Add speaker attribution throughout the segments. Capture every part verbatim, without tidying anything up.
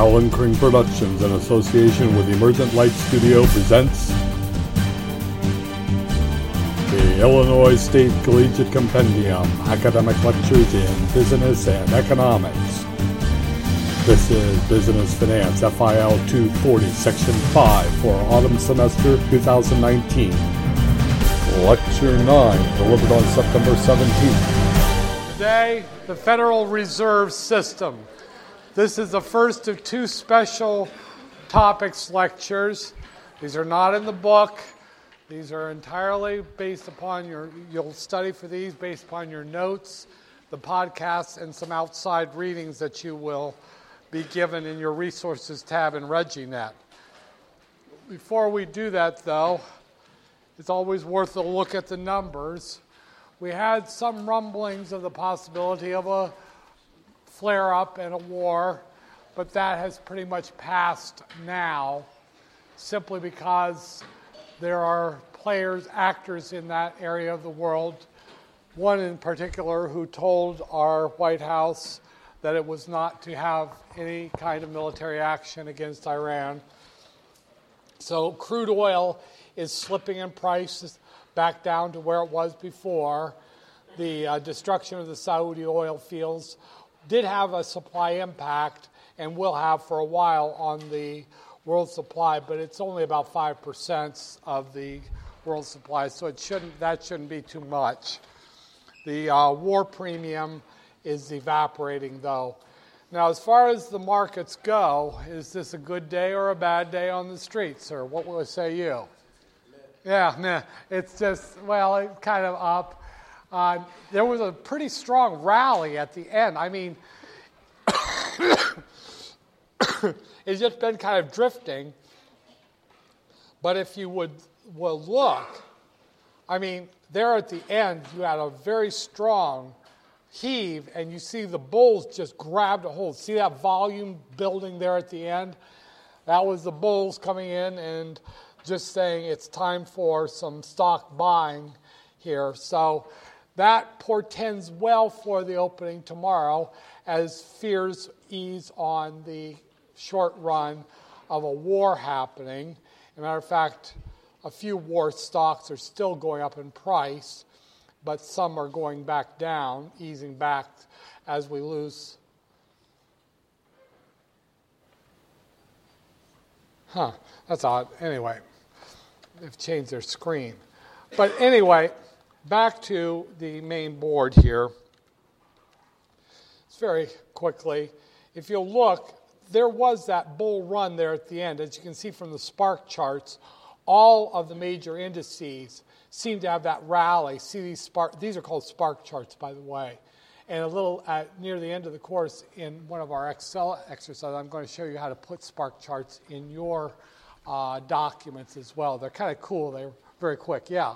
Speaker 1: Alan Kring Productions, in association with Emergent Light Studio, presents the Illinois State Collegiate Compendium, Academic Lectures in Business and Economics. This is Business Finance, F I L two forty, Section five for Autumn Semester twenty nineteen. Lecture nine, delivered on September seventeenth.
Speaker 2: Today, the Federal Reserve System. This is the first of two special topics lectures. These are not in the book. These are entirely based upon your, you'll study for these based upon your notes, the podcasts, and some outside readings that you will be given in your resources tab in ReggieNet. Before we do that, though, it's always worth a look at the numbers. We had some rumblings of the possibility of a flare-up and a war, but that has pretty much passed now, simply because there are players, actors in that area of the world, one in particular who told our White House that it was not to have any kind of military action against Iran. So crude oil is slipping in price back down to where it was before. The uh, destruction of the Saudi oil fields did have a supply impact and will have for a while on the world supply, but it's only about five percent of the world supply, so it shouldn't that shouldn't be too much. The uh, war premium is evaporating, though. Now, as far as the markets go, is this a good day or a bad day on the streets, or what will say you? Yeah, nah, it's just, well, it's kind of up. Uh, there was a pretty strong rally at the end. I mean, it's just been kind of drifting. But if you would will look, I mean, there at the end, you had a very strong heave, and you see the bulls just grabbed a hold. See that volume building there at the end? That was the bulls coming in and just saying it's time for some stock buying here. So that portends well for the opening tomorrow as fears ease on the short run of a war happening. As a matter of fact, a few war stocks are still going up in price, but some are going back down, easing back as we lose. Huh, that's odd. Anyway, they've changed their screen. But anyway, back to the main board here. It's very quickly. If you'll look, there was that bull run there at the end. As you can see from the spark charts, all of the major indices seem to have that rally. See these spark, these are called spark charts, by the way. And a little at, near the end of the course in one of our Excel exercises, I'm going to show you how to put spark charts in your uh, documents as well. They're kind of cool. They're very quick. Yeah.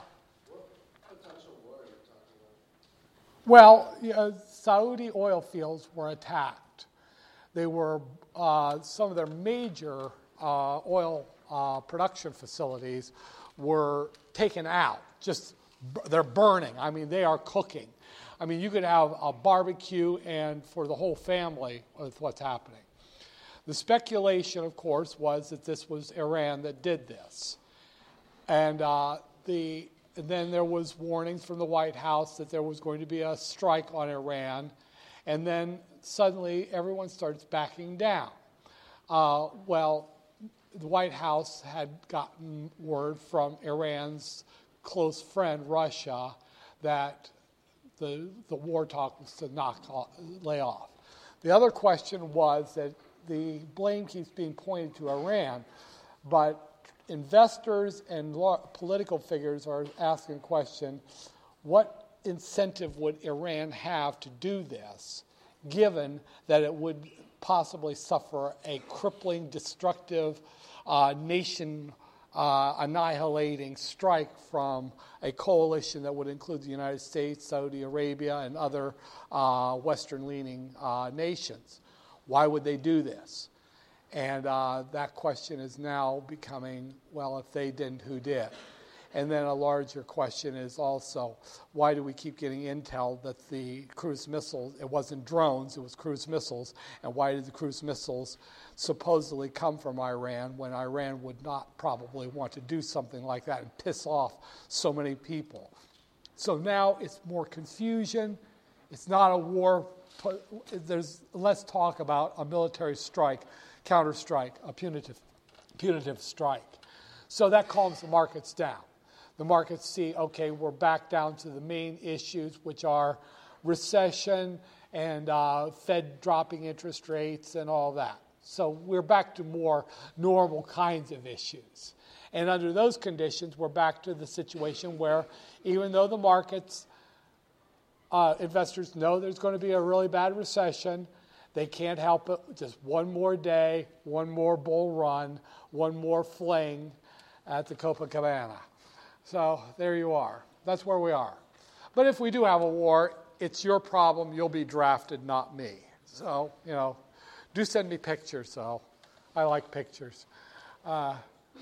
Speaker 2: Well, uh, Saudi oil fields were attacked. They were, uh, some of their major uh, oil uh, production facilities were taken out. Just, they're burning. I mean, they are cooking. I mean, you could have a barbecue and for the whole family with what's happening. The speculation, of course, was that this was Iran that did this. And uh, the... And then there was warnings from the White House that there was going to be a strike on Iran. And then suddenly everyone starts backing down. Uh, well, the White House had gotten word from Iran's close friend, Russia, that the, the war talk was to knock off, lay off. The other question was that the blame keeps being pointed to Iran, but investors and political figures are asking the question, what incentive would Iran have to do this, given that it would possibly suffer a crippling, destructive, uh, nation uh, annihilating strike from a coalition that would include the United States, Saudi Arabia, and other uh, Western-leaning uh, nations? Why would they do this? And uh, that question is now becoming, well, if they didn't, who did? And then a larger question is also, why do we keep getting intel that the cruise missiles, it wasn't drones, it was cruise missiles, and why did the cruise missiles supposedly come from Iran when Iran would not probably want to do something like that and piss off so many people? So now it's more confusion. It's not a war. There's less talk about a military strike, counter-strike, a punitive, punitive strike. So that calms the markets down. The markets see, okay, we're back down to the main issues, which are recession and uh, Fed dropping interest rates and all that. So we're back to more normal kinds of issues. And under those conditions, we're back to the situation where even though the markets, uh, investors know there's going to be a really bad recession, they can't help it. Just one more day, one more bull run, one more fling at the Copacabana. So there you are. That's where we are. But if we do have a war, it's your problem. You'll be drafted, not me. So, you know, do send me pictures, though. I like pictures. Uh,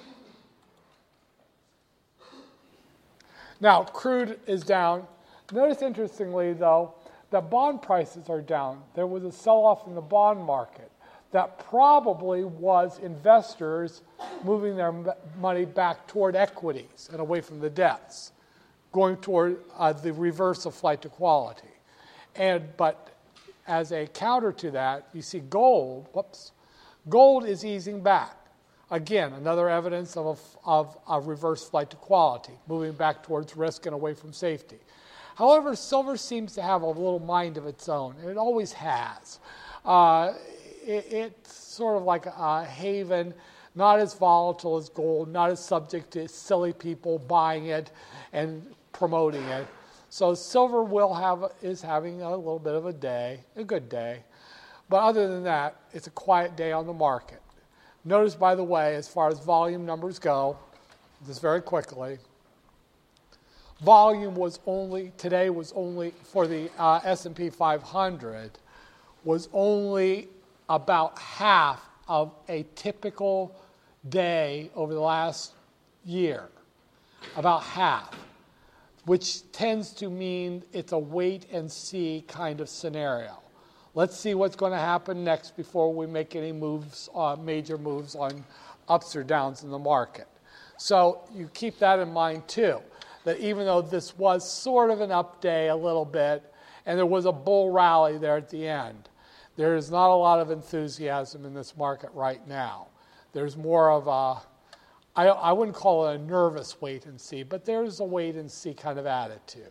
Speaker 2: now, crude is down. Notice, interestingly, though, that bond prices are down. There was a sell-off in the bond market. That probably was investors moving their money back toward equities and away from the debts, going toward uh, the reverse of flight to quality. And but as a counter to that, you see gold. Whoops, gold is easing back. Again, another evidence of a, of a reverse flight to quality, moving back towards risk and away from safety. However, silver seems to have a little mind of its own, and it always has. Uh, it, it's sort of like a haven, not as volatile as gold, not as subject to silly people buying it and promoting it. So silver will have is having a little bit of a day, a good day. But other than that, it's a quiet day on the market. Notice, by the way, as far as volume numbers go, just very quickly, volume was only, today was only, for the uh, S and P five hundred, was only about half of a typical day over the last year. About half, which tends to mean it's a wait and see kind of scenario. Let's see what's going to happen next before we make any moves, uh, major moves on ups or downs in the market. So you keep that in mind too, that even though this was sort of an up day a little bit, and there was a bull rally there at the end, there is not a lot of enthusiasm in this market right now. There's more of a, I, I wouldn't call it a nervous wait and see, but there's a wait and see kind of attitude.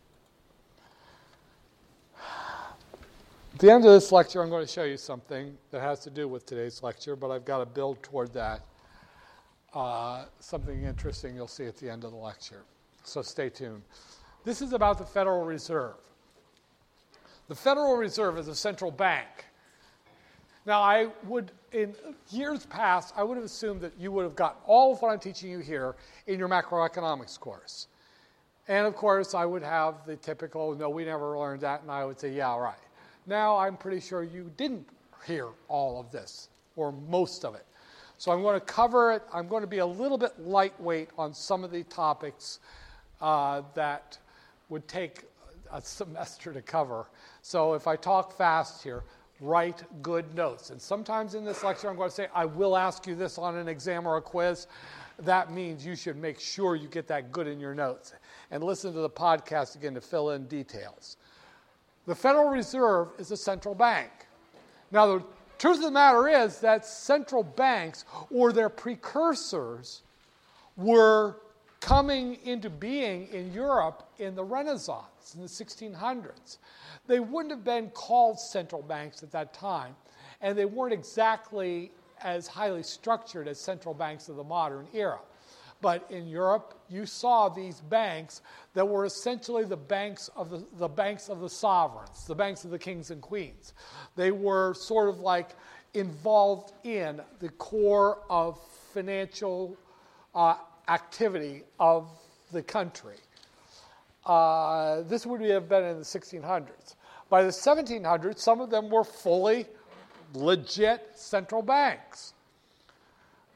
Speaker 2: At the end of this lecture, I'm going to show you something that has to do with today's lecture, but I've got to build toward that. Uh, something interesting you'll see at the end of the lecture. So stay tuned. This is about the Federal Reserve. The Federal Reserve is a central bank. Now, I would, in years past, I would have assumed that you would have got all of what I'm teaching you here in your macroeconomics course. And, of course, I would have the typical, no, we never learned that, and I would say, yeah, right. Now, I'm pretty sure you didn't hear all of this, or most of it. So I'm going to cover it. I'm going to be a little bit lightweight on some of the topics uh, that would take a semester to cover. So if I talk fast here, write good notes. And sometimes in this lecture I'm going to say, I will ask you this on an exam or a quiz. That means you should make sure you get that good in your notes. And listen to the podcast again to fill in details. The Federal Reserve is a central bank. Now, the truth of the matter is that central banks, or their precursors, were coming into being in Europe in the Renaissance, in the sixteen hundreds. They wouldn't have been called central banks at that time, and they weren't exactly as highly structured as central banks of the modern era. But in Europe, you saw these banks that were essentially the banks of the, the banks of the sovereigns, the banks of the kings and queens. They were sort of like involved in the core of financial uh, activity of the country. Uh, this would have been in the sixteen hundreds. By the seventeen hundreds, some of them were fully legit central banks.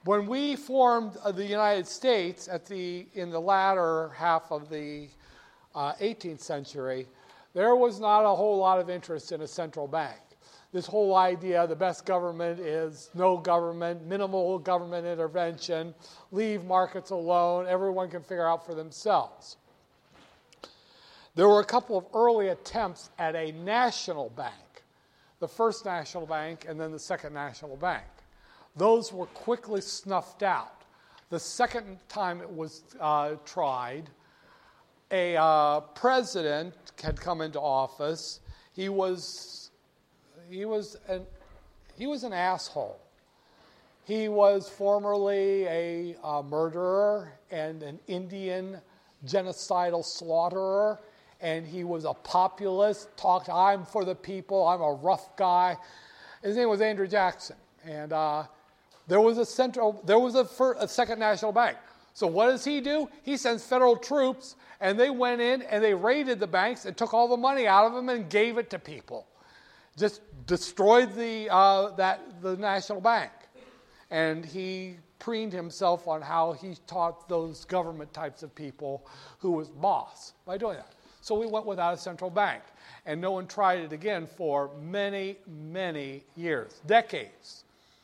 Speaker 2: When we formed uh, the United States at the in the latter half of the uh, eighteenth century, there was not a whole lot of interest in a central bank. This whole idea, the best government is no government, minimal government intervention, leave markets alone, everyone can figure out for themselves. There were a couple of early attempts at a national bank, the first national bank and then the second national bank. Those were quickly snuffed out. The second time it was uh, tried, a uh, president had come into office. He was he was an he was an asshole. He was formerly a uh, murderer and an Indian genocidal slaughterer, and he was a populist. Talked, I'm for the people. I'm a rough guy. His name was Andrew Jackson, and uh, there was a central. There was a, first, a second national bank. So what does he do? He sends federal troops, and they went in and they raided the banks and took all the money out of them and gave it to people. Just destroyed the uh, that the national bank, and he preened himself on how he taught those government types of people who was boss by doing that. So we went without a central bank, and no one tried it again for many, many years, decades.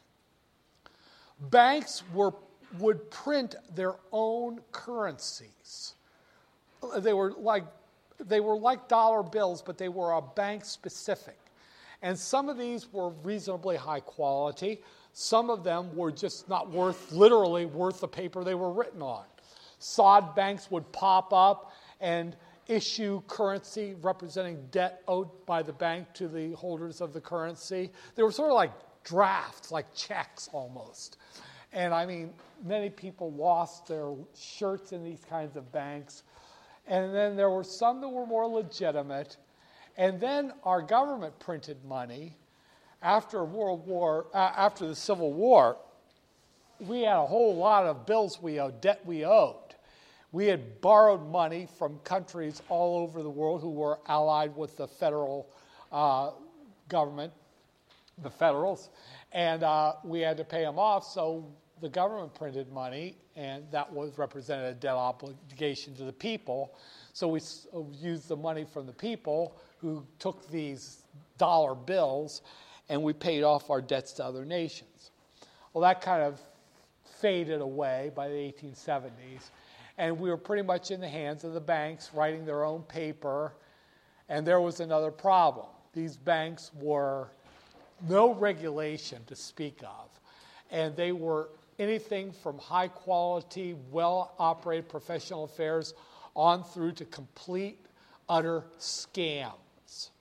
Speaker 2: Banks were would print their own currencies. They were like they were like dollar bills, but they were a bank specific. And some of these were reasonably high quality. Some of them were just not worth, literally worth the paper they were written on. Sod banks would pop up and issue currency representing debt owed by the bank to the holders of the currency. They were sort of like drafts, like checks almost. And I mean, many people lost their shirts in these kinds of banks. And then there were some that were more legitimate. And then our government printed money. After World War, uh, after the Civil War, we had a whole lot of bills we owed, debt we owed. We had borrowed money from countries all over the world who were allied with the federal uh, government, the Federals, and uh, we had to pay them off. So the government printed money, and that was represented a debt obligation to the people. So we used the money from the people who took these dollar bills, and we paid off our debts to other nations. Well, that kind of faded away by the eighteen seventies, and we were pretty much in the hands of the banks writing their own paper, and there was another problem. These banks were no regulation to speak of, and they were anything from high-quality, well-operated professional affairs on through to complete, utter scams.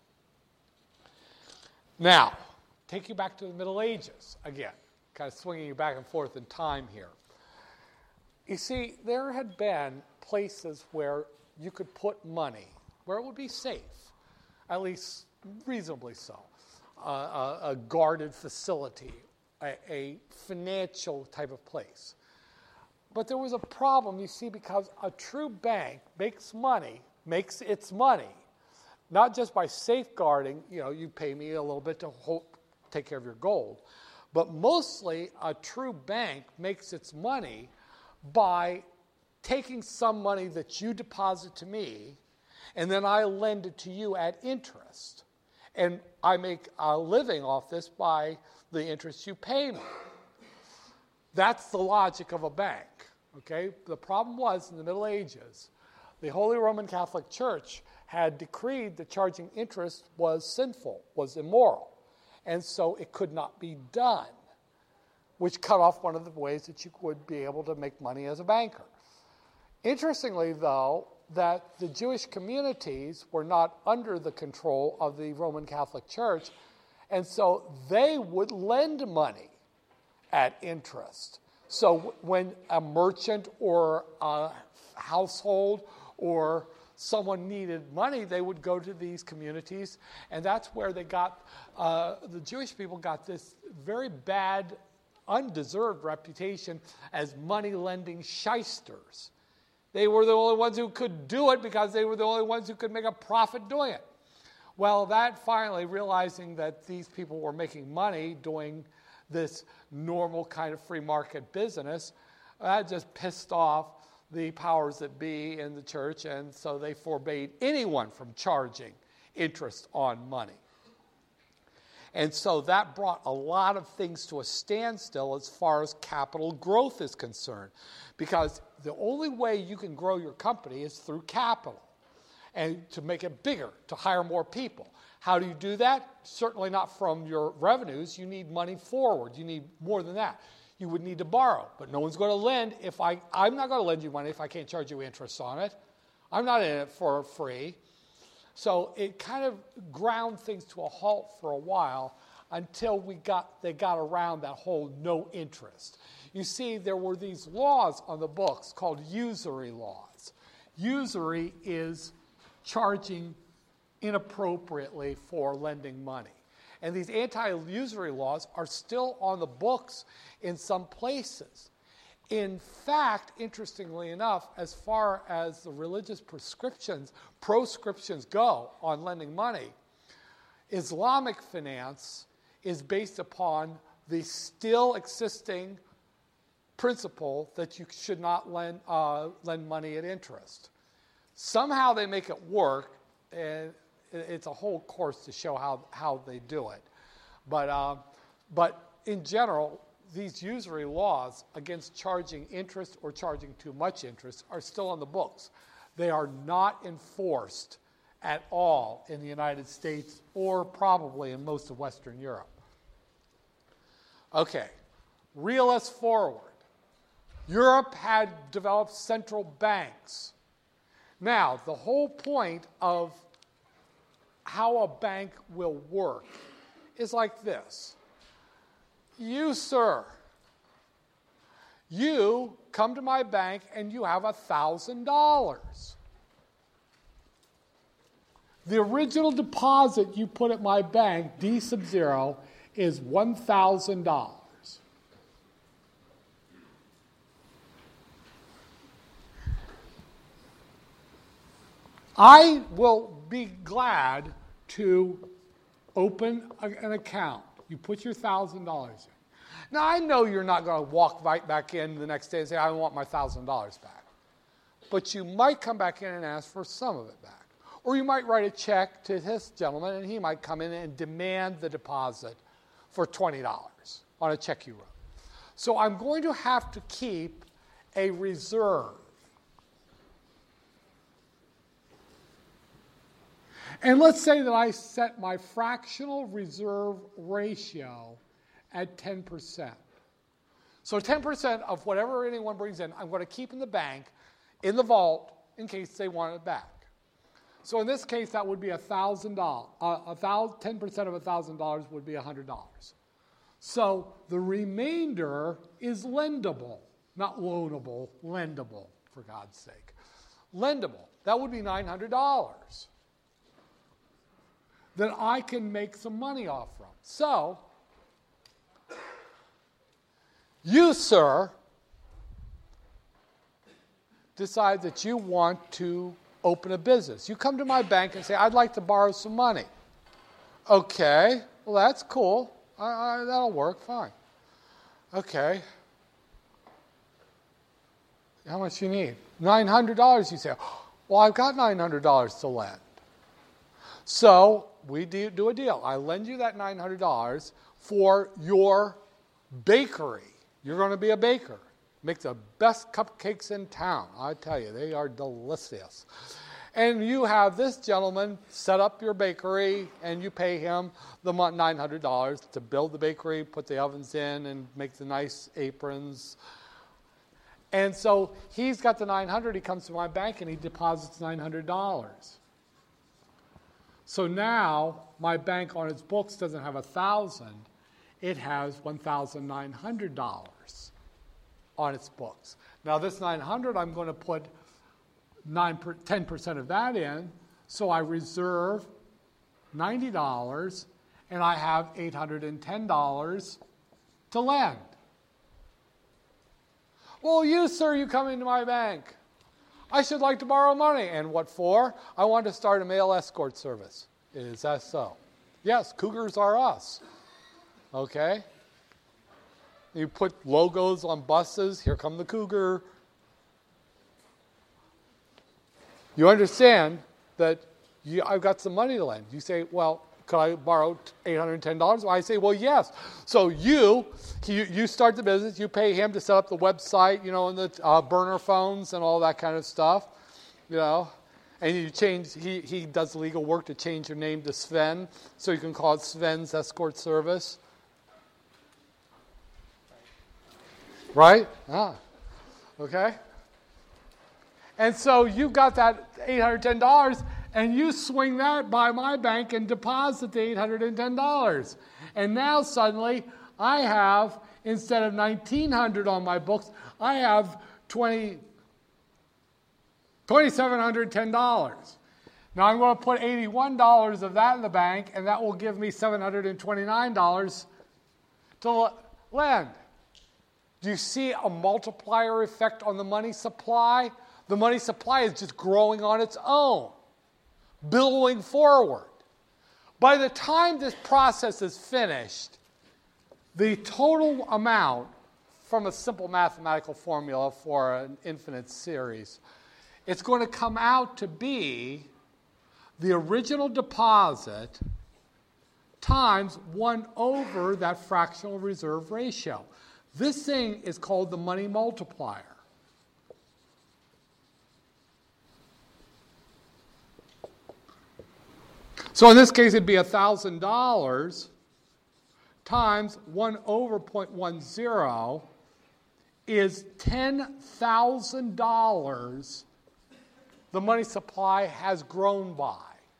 Speaker 2: Now, take you back to the Middle Ages again, kind of swinging you back and forth in time here. You see, there had been places where you could put money, where it would be safe, at least reasonably so, uh, a, a guarded facility, a, a financial type of place. But there was a problem, you see, because a true bank makes money, makes its money, not just by safeguarding, you know, you pay me a little bit to hold, take care of your gold, but mostly a true bank makes its money by taking some money that you deposit to me, and then I lend it to you at interest. And I make a living off this by the interest you pay me. That's the logic of a bank, okay? The problem was, in the Middle Ages, the Holy Roman Catholic Church had decreed that charging interest was sinful, was immoral, and so it could not be done, which cut off one of the ways that you would be able to make money as a banker. Interestingly, though, that the Jewish communities were not under the control of the Roman Catholic Church, and so they would lend money at interest. So when a merchant or a household or someone needed money, they would go to these communities, and that's where they got, uh, the Jewish people got this very bad, undeserved reputation as money-lending shysters. They were the only ones who could do it because they were the only ones who could make a profit doing it. Well, that finally, realizing that these people were making money doing this normal kind of free market business. That just pissed off the powers that be in the church, and so they forbade anyone from charging interest on money. And so that brought a lot of things to a standstill as far as capital growth is concerned, because the only way you can grow your company is through capital, and to make it bigger, to hire more people. How do you do that? Certainly not from your revenues. You need money forward. You need more than that. You would need to borrow, but no one's going to lend if I, I'm not going to lend you money if I can't charge you interest on it. I'm not in it for free. So it kind of ground things to a halt for a while until we got they got around that whole no interest. You see, there were these laws on the books called usury laws. Usury is charging inappropriately for lending money. And these anti-usury laws are still on the books in some places. In fact, interestingly enough, as far as the religious prescriptions, proscriptions go on lending money, Islamic finance is based upon the still existing principle that you should not lend, uh, lend money at interest. Somehow they make it work, and it's a whole course to show how, how they do it. But, uh, but in general, these usury laws against charging interest or charging too much interest are still on the books. They are not enforced at all in the United States or probably in most of Western Europe. Okay, reel us forward. Europe had developed central banks. Now, the whole point of how a bank will work is like this. You, sir, you come to my bank and you have one thousand dollars. The original deposit you put at my bank, D sub zero, is one thousand dollars. I will be glad to open a, an account. You put your one thousand dollars in. Now, I know you're not going to walk right back in the next day and say, I want my one thousand dollars back. But you might come back in and ask for some of it back. Or you might write a check to this gentleman, and he might come in and demand the deposit for twenty dollars on a check you wrote. So I'm going to have to keep a reserve. And let's say that I set my fractional reserve ratio at ten percent. So ten percent of whatever anyone brings in, I'm going to keep in the bank, in the vault, in case they want it back. So in this case, that would be one thousand dollars. Uh, ten percent of one thousand dollars would be one hundred dollars. So the remainder is lendable, not loanable, lendable, for God's sake. Lendable. That would be nine hundred dollars that I can make some money off from. So, you, sir, decide that you want to open a business. You come to my bank and say, I'd like to borrow some money. Okay, well, that's cool. I, I, that'll work, fine. Okay. How much you need? nine hundred dollars, you say. Well, I've got nine hundred dollars to lend. So we do, do a deal. I lend you that nine hundred dollars for your bakery. You're going to be a baker. Make the best cupcakes in town. I tell you, they are delicious. And you have this gentleman set up your bakery, and you pay him the nine hundred dollars to build the bakery, put the ovens in, and make the nice aprons. And so he's got the nine hundred dollars. He comes to my bank, and he deposits nine hundred dollars. So now my bank on its books doesn't have one thousand dollars. It has one thousand nine hundred dollars on its books. Now this nine hundred dollars, I'm going to put nine per, ten percent of that in, so I reserve ninety dollars, and I have eight hundred ten dollars to lend. Well, you, sir, you come into my bank. I should like to borrow money. And what for? I want to start a mail escort service. Is that so? Yes, cougars are us. Okay. You put logos on buses. Here come the Cougar. You understand that you, I've got some money to lend. You say, well, could I borrow eight hundred ten dollars? Well, I say, well, yes. So you, you you start the business. You pay him to set up the website, you know, and the uh, burner phones and all that kind of stuff, you know. And you change. He he does legal work to change your name to Sven, so you can call it Sven's Escort Service. Right? Ah, okay. And so you got that eight hundred ten dollars, and you swing that by my bank and deposit the eight hundred ten dollars. And now suddenly I have, instead of nineteen hundred dollars on my books, I have twenty, two thousand seven hundred ten dollars. Now I'm going to put eighty-one dollars of that in the bank, and that will give me seven hundred twenty-nine dollars to lend. Do you see a multiplier effect on the money supply? The money supply is just growing on its own, billowing forward. By the time this process is finished, the total amount from a simple mathematical formula for an infinite series, it's going to come out to be the original deposit times one over that fractional reserve ratio. This thing is called the money multiplier. So in this case, it'd be one thousand dollars times one over zero point one zero is ten thousand dollars the money supply has grown by.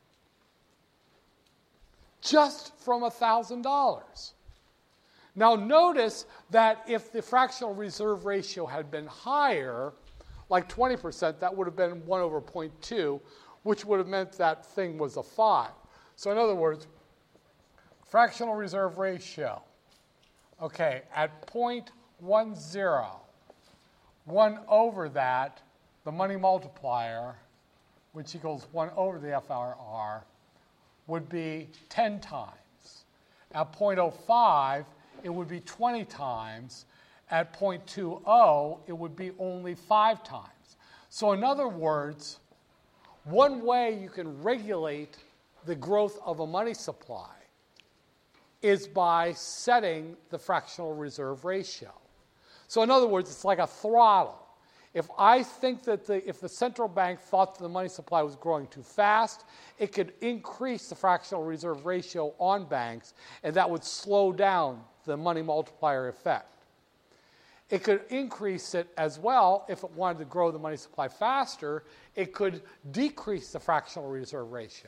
Speaker 2: Just from one thousand dollars. Now notice that if the fractional reserve ratio had been higher, like twenty percent, that would have been one over zero point two, which would have meant that thing was a five. So in other words, fractional reserve ratio, okay, at zero point one zero, one over that, the money multiplier, which equals one over the F R R, would be ten times. At zero point zero five, it would be twenty times. At zero point two zero, it would be only five times. So in other words, one way you can regulate the growth of a money supply is by setting the fractional reserve ratio. So in other words, it's like a throttle. If I think that the, if the central bank thought that the money supply was growing too fast, it could increase the fractional reserve ratio on banks, and that would slow down the money multiplier effect. It could increase it as well if it wanted to grow the money supply faster. It could decrease the fractional reserve ratio.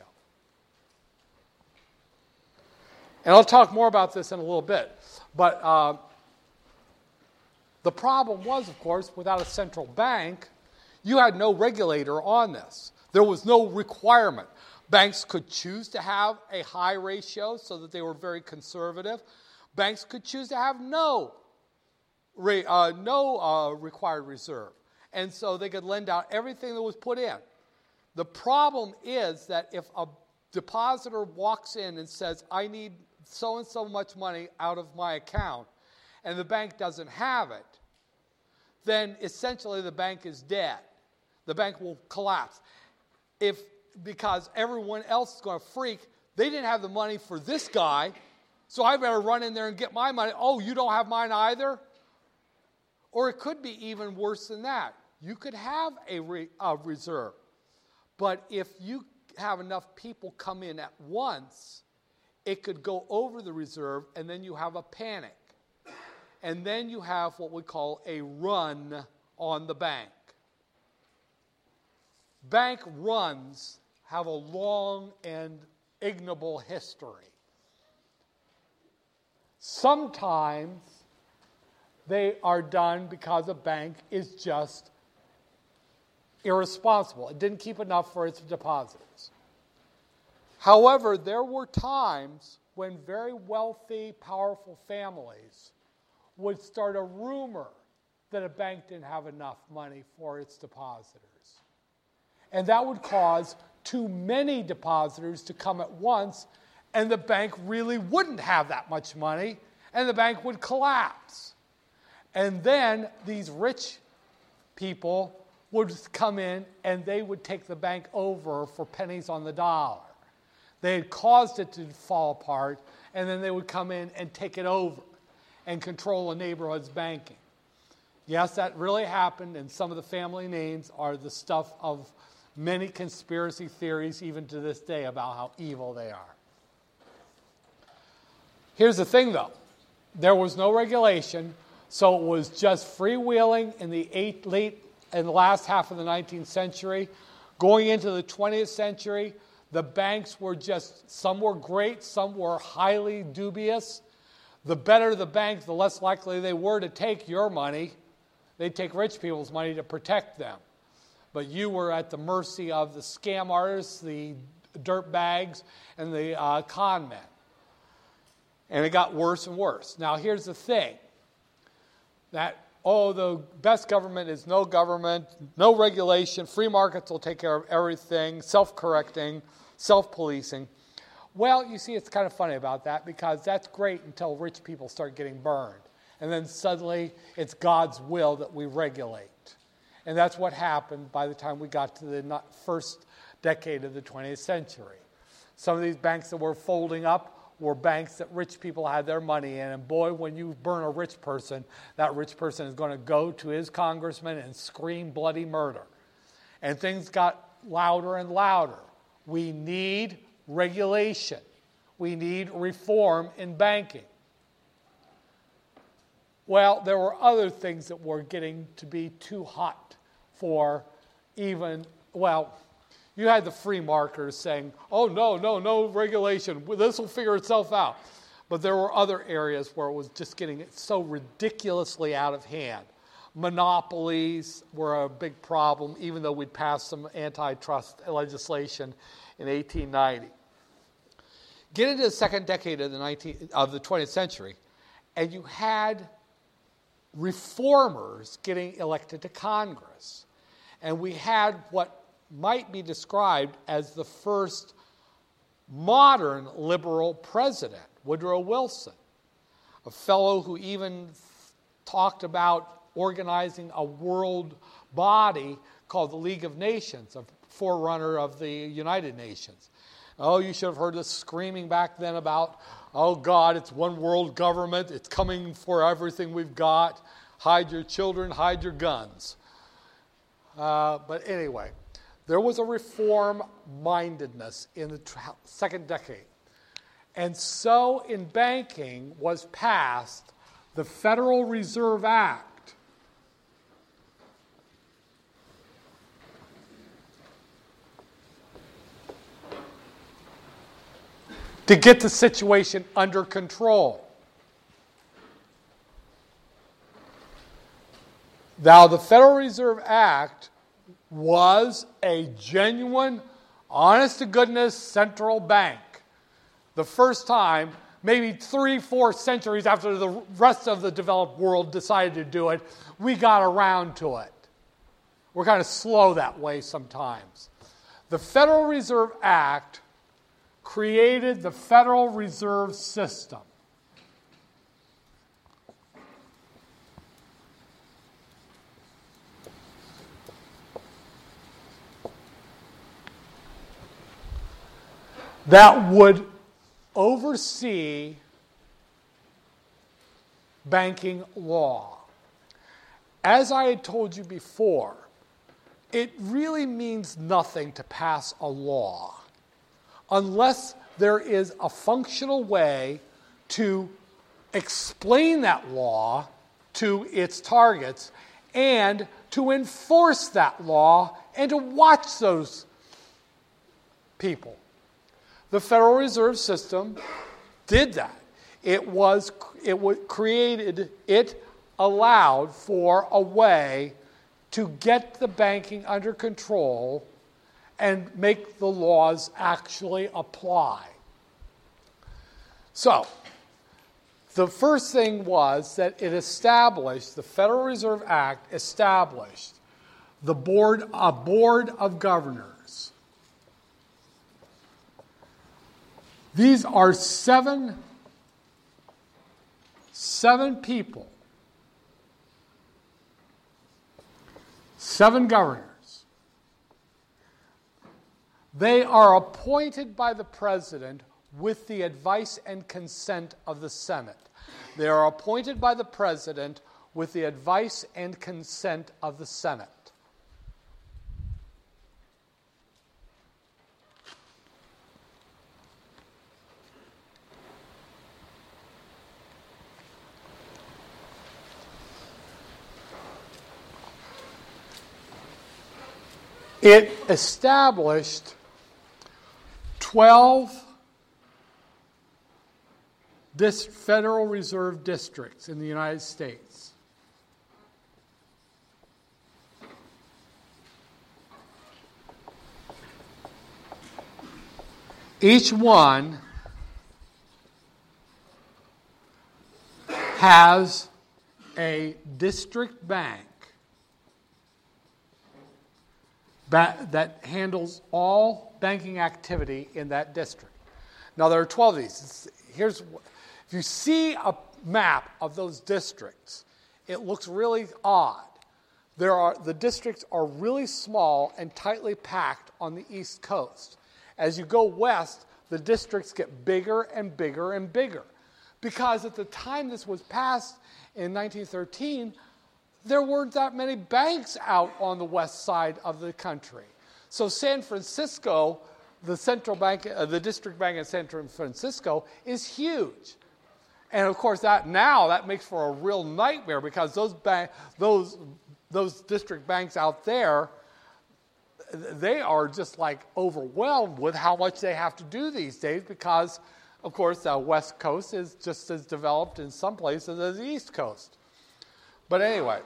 Speaker 2: And I'll talk more about this in a little bit. But uh, the problem was, of course, without a central bank, you had no regulator on this. There was no requirement. Banks could choose to have a high ratio so that they were very conservative. Banks could choose to have no, uh, no uh, required reserve. And so they could lend out everything that was put in. The problem is that if a depositor walks in and says, I need so and so much money out of my account, and the bank doesn't have it, then essentially the bank is dead. The bank will collapse. If, because everyone else is going to freak, they didn't have the money for this guy, so I better run in there and get my money. Oh, you don't have mine either? Or it could be even worse than that. You could have a, re, a reserve, but if you have enough people come in at once, it could go over the reserve, and then you have a panic. And then you have what we call a run on the bank. Bank runs have a long and ignoble history. Sometimes they are done because a bank is just irresponsible. It didn't keep enough for its depositors. However, there were times when very wealthy, powerful families would start a rumor that a bank didn't have enough money for its depositors. And that would cause too many depositors to come at once, and the bank really wouldn't have that much money, and the bank would collapse. And then these rich people would come in and they would take the bank over for pennies on the dollar. They had caused it to fall apart, and then they would come in and take it over and control a neighborhood's banking. Yes, that really happened, and some of the family names are the stuff of many conspiracy theories, even to this day, about how evil they are. Here's the thing, though. There was no regulation, so it was just freewheeling in the eight, late in the last half of the nineteenth century. Going into the twentieth century, the banks were just, some were great, some were highly dubious. The better the bank, the less likely they were to take your money. They'd take rich people's money to protect them. But you were at the mercy of the scam artists, the dirt bags, and the uh, con men. And it got worse and worse. Now, here's the thing. That, oh, the best government is no government, no regulation, free markets will take care of everything, self-correcting, self-policing. Well, you see, it's kind of funny about that, because that's great until rich people start getting burned. And then suddenly, it's God's will that we regulate. And that's what happened by the time we got to the first decade of the twentieth century. Some of these banks that were folding up were banks that rich people had their money in. And boy, when you burn a rich person, that rich person is going to go to his congressman and scream bloody murder. And things got louder and louder. We need regulation. We need reform in banking. Well, there were other things that were getting to be too hot for even, well, you had the free markers saying, oh, no, no, no regulation. This will figure itself out. But there were other areas where it was just getting so ridiculously out of hand. Monopolies were a big problem, even though we'd passed some antitrust legislation in eighteen ninety. Get into the second decade of the, nineteenth, of the twentieth century, and you had reformers getting elected to Congress. And we had what might be described as the first modern liberal president, Woodrow Wilson, a fellow who even talked about organizing a world body called the League of Nations, a forerunner of the United Nations. Oh, you should have heard us screaming back then about, oh God, it's one world government, it's coming for everything we've got, hide your children, hide your guns. Uh, but anyway, there was a reform-mindedness in the tra- second decade. And so in banking was passed the Federal Reserve Act. To get the situation under control. Now, the Federal Reserve Act was a genuine, honest-to-goodness central bank. The first time, maybe three, four centuries after the rest of the developed world decided to do it, we got around to it. We're kind of slow that way sometimes. The Federal Reserve Act created the Federal Reserve System. That would oversee banking law. As I had told you before, it really means nothing to pass a law unless there is a functional way to explain that law to its targets and to enforce that law and to watch those people. The Federal Reserve System did that. It was, it was created, it allowed for a way to get the banking under control and make the laws actually apply. So, the first thing was that it established, the Federal Reserve Act established the board, a board of governors. These are seven, seven people seven governors. They are appointed by the president with the advice and consent of the Senate. They are appointed by the president with the advice and consent of the Senate. It established twelve dis- Federal Reserve districts in the United States. Each one has a district bank that handles all banking activity in that district. Now, there are twelve of these. Here's, if you see a map of those districts, it looks really odd. There are, the districts are really small and tightly packed on the East Coast. As you go west, the districts get bigger and bigger and bigger. Because at the time this was passed in nineteen thirteen, there weren't that many banks out on the west side of the country. So San Francisco, the central bank, uh, the district bank in San Francisco is huge. And of course that now that makes for a real nightmare because those bank, those those district banks out there, they are just like overwhelmed with how much they have to do these days because, of course, the West Coast is just as developed in some places as the East Coast. But anyway,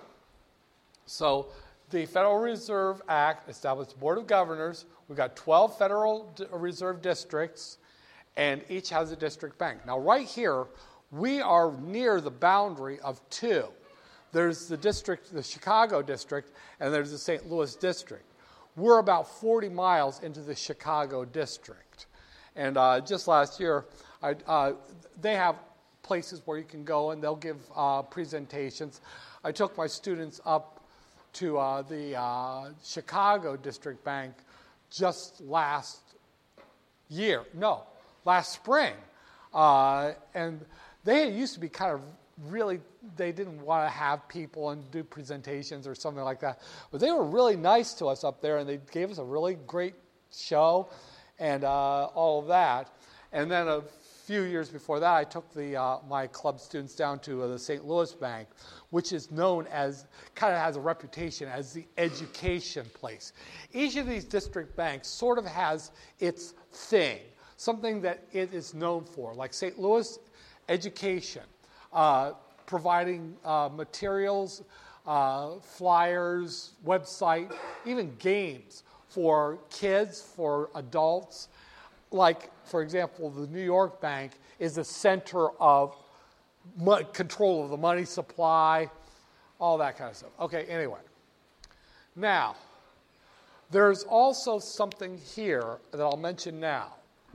Speaker 2: so the Federal Reserve Act established a Board of Governors. We've got twelve Federal Reserve districts, and each has a district bank. Now, right here, we are near the boundary of two. There's the district, the Chicago district, and there's the Saint Louis district. We're about forty miles into the Chicago district. And uh, just last year, I, uh, they have places where you can go, and they'll give uh, presentations. I took my students up to uh, the uh, Chicago District Bank just last year. No, last spring. Uh, and they used to be kind of really, they didn't want to have people and do presentations or something like that. But they were really nice to us up there, and they gave us a really great show and uh, all of that. And then a few years before that, I took the uh, my club students down to uh, the Saint Louis Bank, which is known as, kind of has a reputation as the education place. Each of these district banks sort of has its thing, something that it is known for, like Saint Louis, education, uh, providing uh, materials, uh, flyers, website, even games for kids, for adults. Like, for example, the New York Bank is the center of mo- control of the money supply, all that kind of stuff. Okay, anyway. Now, there's also something here that I'll mention now.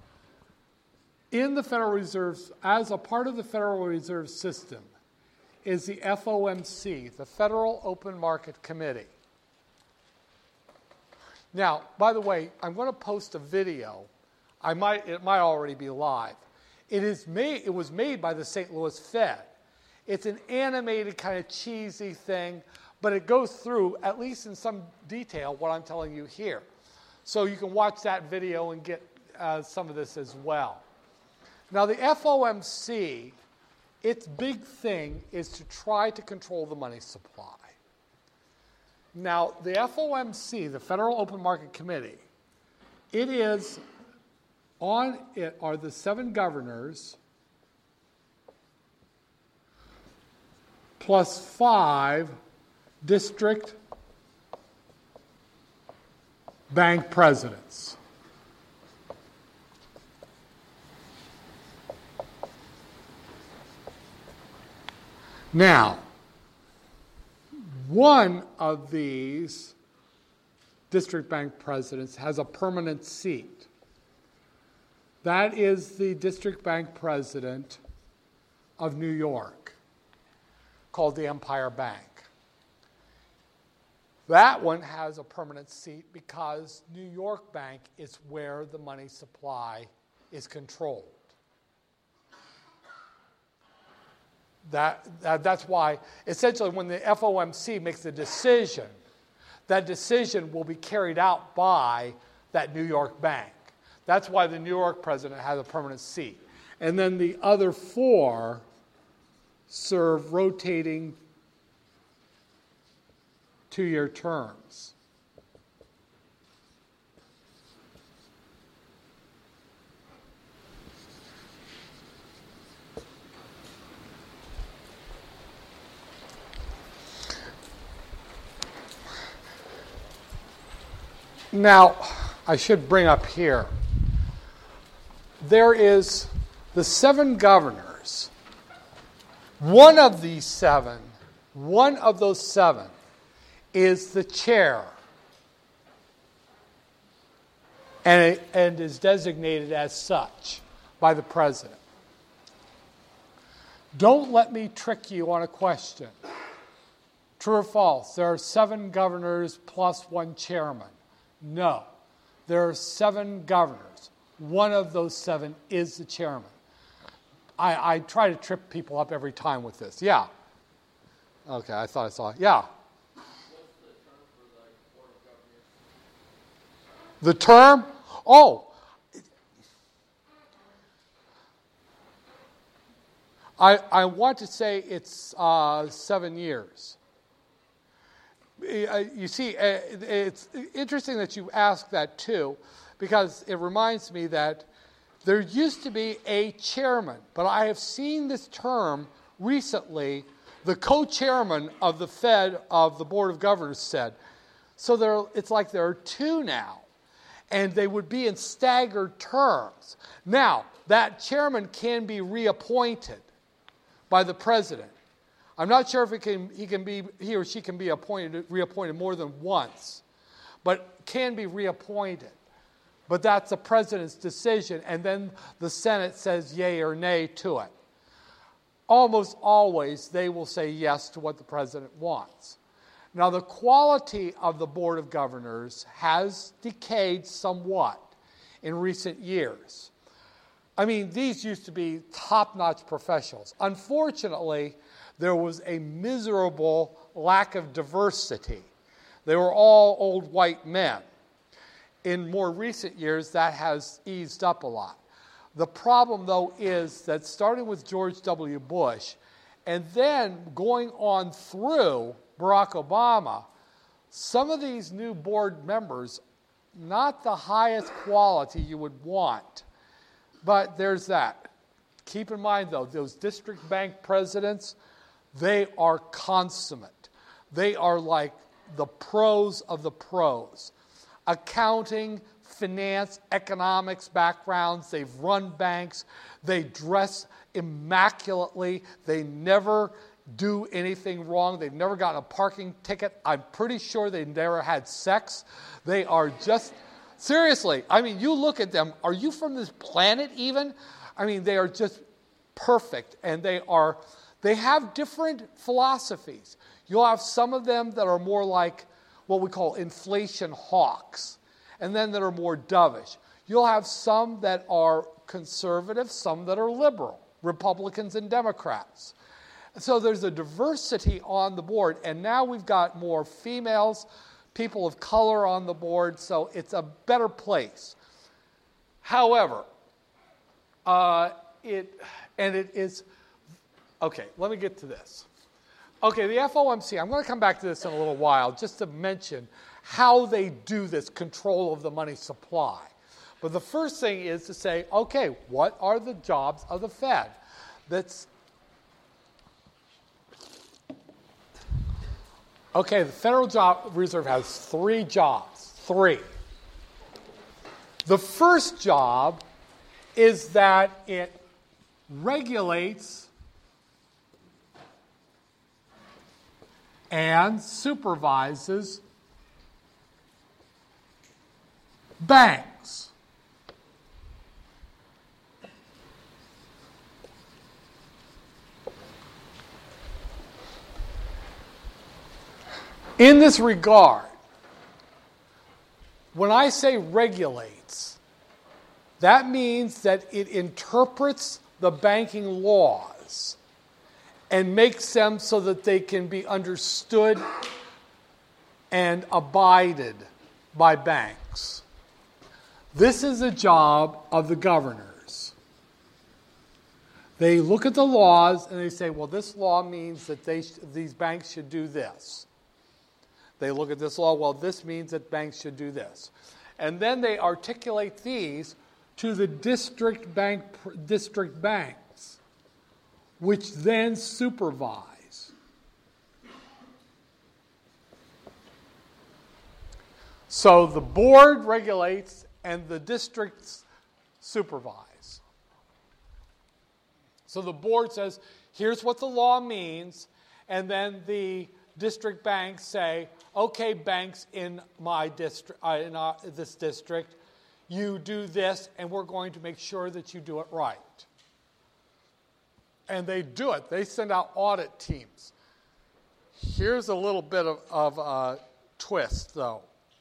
Speaker 2: In the Federal Reserve, as a part of the Federal Reserve System, is the F O M C, the Federal Open Market Committee. Now, by the way, I'm going to post a video. I might, it might already be live. It is made, it was made by the Saint Louis Fed. It's an animated kind of cheesy thing, but it goes through, at least in some detail, what I'm telling you here. So you can watch that video and get uh, some of this as well. Now the F O M C, its big thing is to try to control the money supply. Now the F O M C, the Federal Open Market Committee, it is, on it are the seven governors plus five district bank presidents. Now, one of these district bank presidents has a permanent seat. That is the district bank president of New York, called the Empire Bank. That one has a permanent seat because New York Bank is where the money supply is controlled. That, that, that's why, essentially, when the F O M C makes a decision, that decision will be carried out by that New York bank. That's why the New York president has a permanent seat. And then the other four serve rotating two-year terms. Now, I should bring up here, there is the seven governors. One of these seven, one of those seven, is the chair and, it, and is designated as such by the president. Don't let me trick you on a question. True or false? There are seven governors plus one chairman. No. There are seven governors. One of those seven is the chairman. I, I try to trip people up every time with this. Yeah. Okay, I thought I saw it. Yeah. The term? Oh. I, I want to say it's uh, seven years. You see, it's interesting that you ask that too, because it reminds me that there used to be a chairman, but I have seen this term recently, the co-chairman of the Fed, of the Board of Governors said. So there, it's like there are two now, and they would be in staggered terms. Now, that chairman can be reappointed by the president. I'm not sure if it can, he can be he or she can be appointed, reappointed more than once, but can be reappointed. But that's the president's decision, and then the Senate says yay or nay to it. Almost always, they will say yes to what the president wants. Now, the quality of the Board of Governors has decayed somewhat in recent years. I mean, these used to be top-notch professionals. Unfortunately, there was a miserable lack of diversity. They were all old white men. In more recent years, that has eased up a lot. The problem, though, is that starting with George W. Bush and then going on through Barack Obama, some of these new board members, not the highest quality you would want. But there's that. Keep in mind, though, those district bank presidents, they are consummate. They are like the pros of the pros. Accounting, finance, economics backgrounds. They've run banks. They dress immaculately. They never do anything wrong. They've never gotten a parking ticket. I'm pretty sure they never had sex. They are just, seriously, I mean, you look at them. Are you from this planet even? I mean, they are just perfect, and they are... They have different philosophies. You'll have some of them that are more like what we call inflation hawks, and then that are more dovish. You'll have some that are conservative, some that are liberal, Republicans and Democrats. So there's a diversity on the board, and now we've got more females, people of color on the board, so it's a better place. However, uh, it and it is... Okay, let me get to this. Okay, the F O M C, I'm going to come back to this in a little while just to mention how they do this control of the money supply. But the first thing is to say, okay, what are the jobs of the Fed? That's Okay, the Federal Job Reserve has three jobs. Three. The first job is that it regulates and supervises banks. In this regard, when I say regulates, that means that it interprets the banking laws and makes them so that they can be understood and abided by banks. This is the job of the governors. They look at the laws and they say, well, this law means that they sh- these banks should do this. They look at this law, well, this means that banks should do this. And then they articulate these to the district bank district banks, which then supervise. So the board regulates and the districts supervise. So the board says, here's what the law means, and then the district banks say, okay, banks in my district, uh, in our, this district, you do this, and we're going to make sure that you do it right. And they do it. They send out audit teams. Here's a little bit of, of a twist, though.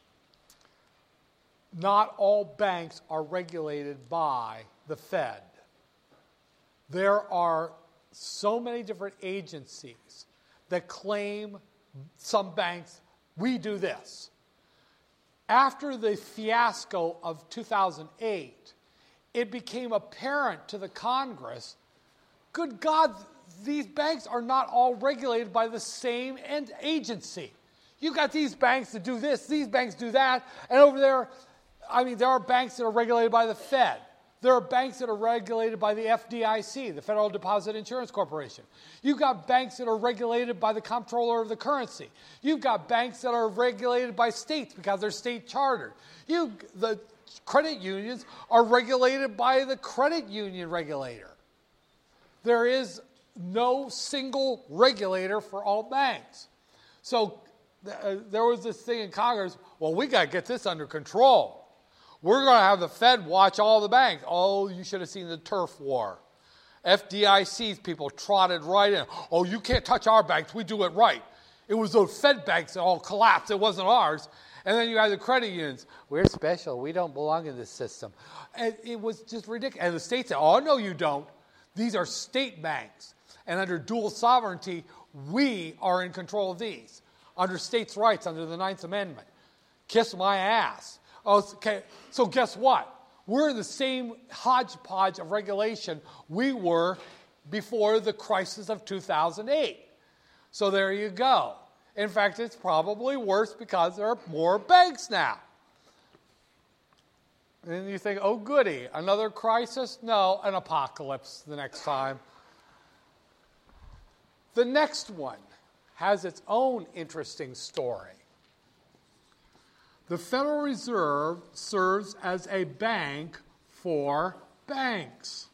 Speaker 2: Not all banks are regulated by the Fed. There are so many different agencies that claim some banks, we do this. After the fiasco of two thousand eight, it became apparent to the Congress, good God, these banks are not all regulated by the same agency. You've got these banks that do this, these banks do that, and over there, I mean, there are banks that are regulated by the Fed. There are banks that are regulated by the F D I C, the Federal Deposit Insurance Corporation. You've got banks that are regulated by the Comptroller of the Currency. You've got banks that are regulated by states because they're state chartered. You, the credit unions are regulated by the credit union regulator. There is no single regulator for all banks. So uh, there was this thing in Congress, well, we got to get this under control. We're going to have the Fed watch all the banks. Oh, you should have seen the turf war. F D I C's people trotted right in. Oh, you can't touch our banks. We do it right. It was those Fed banks that all collapsed. It wasn't ours. And then you had the credit unions. We're special. We don't belong in this system. And it was just ridiculous. And the state said, oh, no, you don't. These are state banks. And under dual sovereignty, we are in control of these. Under states' rights, under the Ninth Amendment. Kiss my ass. Okay, so guess what? We're in the same hodgepodge of regulation we were before the crisis of two thousand eight. So there you go. In fact, it's probably worse because there are more banks now. And you think, oh, goody, another crisis? No, an apocalypse the next time. The next one has its own interesting story. The Federal Reserve serves as a bank for banks.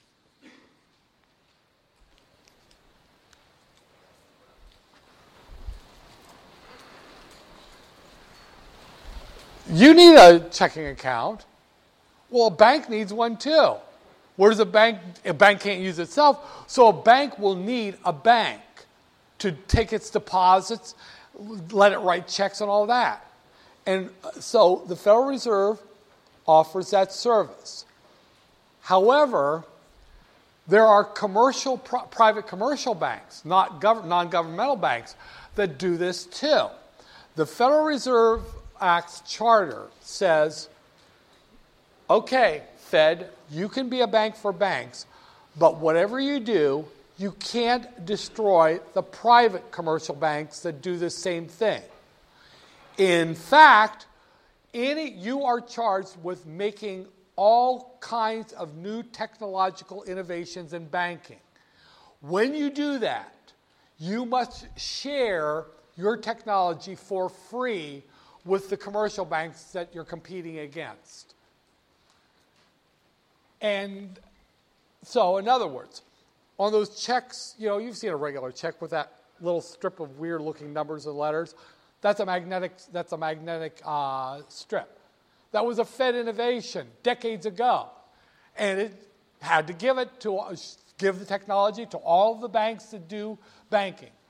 Speaker 2: You need a checking account. Well, a bank needs one too. Where does a bank? A bank can't use itself, so a bank will need a bank to take its deposits, let it write checks and all that. And so the Federal Reserve offers that service. However, there are commercial, pri- private commercial banks, not gov- non-governmental banks, that do this too. The Federal Reserve Act's charter says, okay, Fed, you can be a bank for banks, but whatever you do, you can't destroy the private commercial banks that do the same thing. In fact, any, you are charged with making all kinds of new technological innovations in banking. When you do that, you must share your technology for free with the commercial banks that you're competing against. And so, in other words, on those checks, you know, you've seen a regular check with that little strip of weird-looking numbers and letters. That's a magnetic. That's a magnetic uh, strip. That was a Fed innovation decades ago, and it had to give it to give the technology to all the banks that do banking.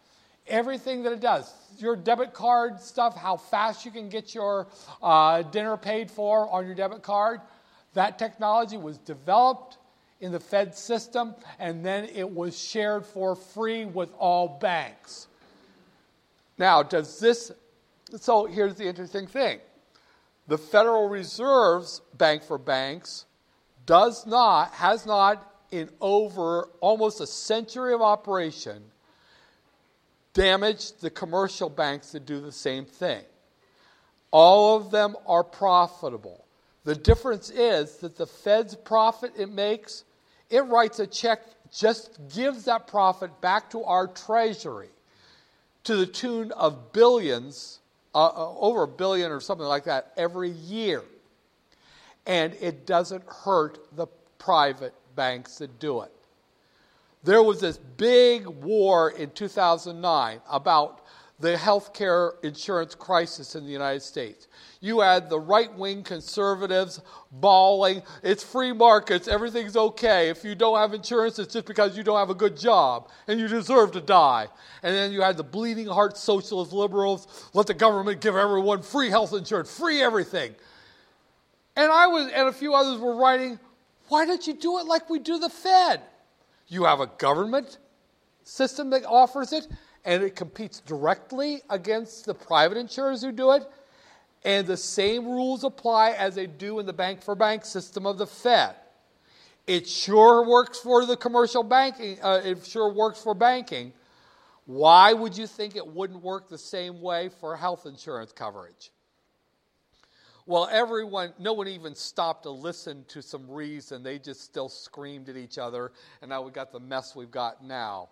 Speaker 2: everything that it does. Your debit card stuff, how fast you can get your uh, dinner paid for on your debit card, that technology was developed in the Fed system, and then it was shared for free with all banks. Now, does this, so here's the interesting thing. The Federal Reserve's Bank for Banks does not, has not, in over almost a century of operation, damaged the commercial banks that do the same thing. All of them are profitable. The difference is that the Fed's profit it makes, it writes a check, just gives that profit back to our Treasury to the tune of billions, uh, over a billion or something like that every year. And it doesn't hurt the private banks that do it. There was this big war in two thousand nine about the healthcare insurance crisis in the United States. You had the right-wing conservatives bawling, it's free markets, everything's okay. If you don't have insurance, it's just because you don't have a good job, and you deserve to die. And then you had the bleeding heart socialist liberals, let the government give everyone free health insurance, free everything. And I was, and a few others were writing, why don't you do it like we do the Fed? You have a government system that offers it, and it competes directly against the private insurers who do it, and the same rules apply as they do in the bank for bank system of the Fed. It sure works for the commercial banking, uh, it sure works for banking. Why would you think it wouldn't work the same way for health insurance coverage? Well, everyone, no one even stopped to listen to some reason. They just still screamed at each other, and now we've got the mess we've got now.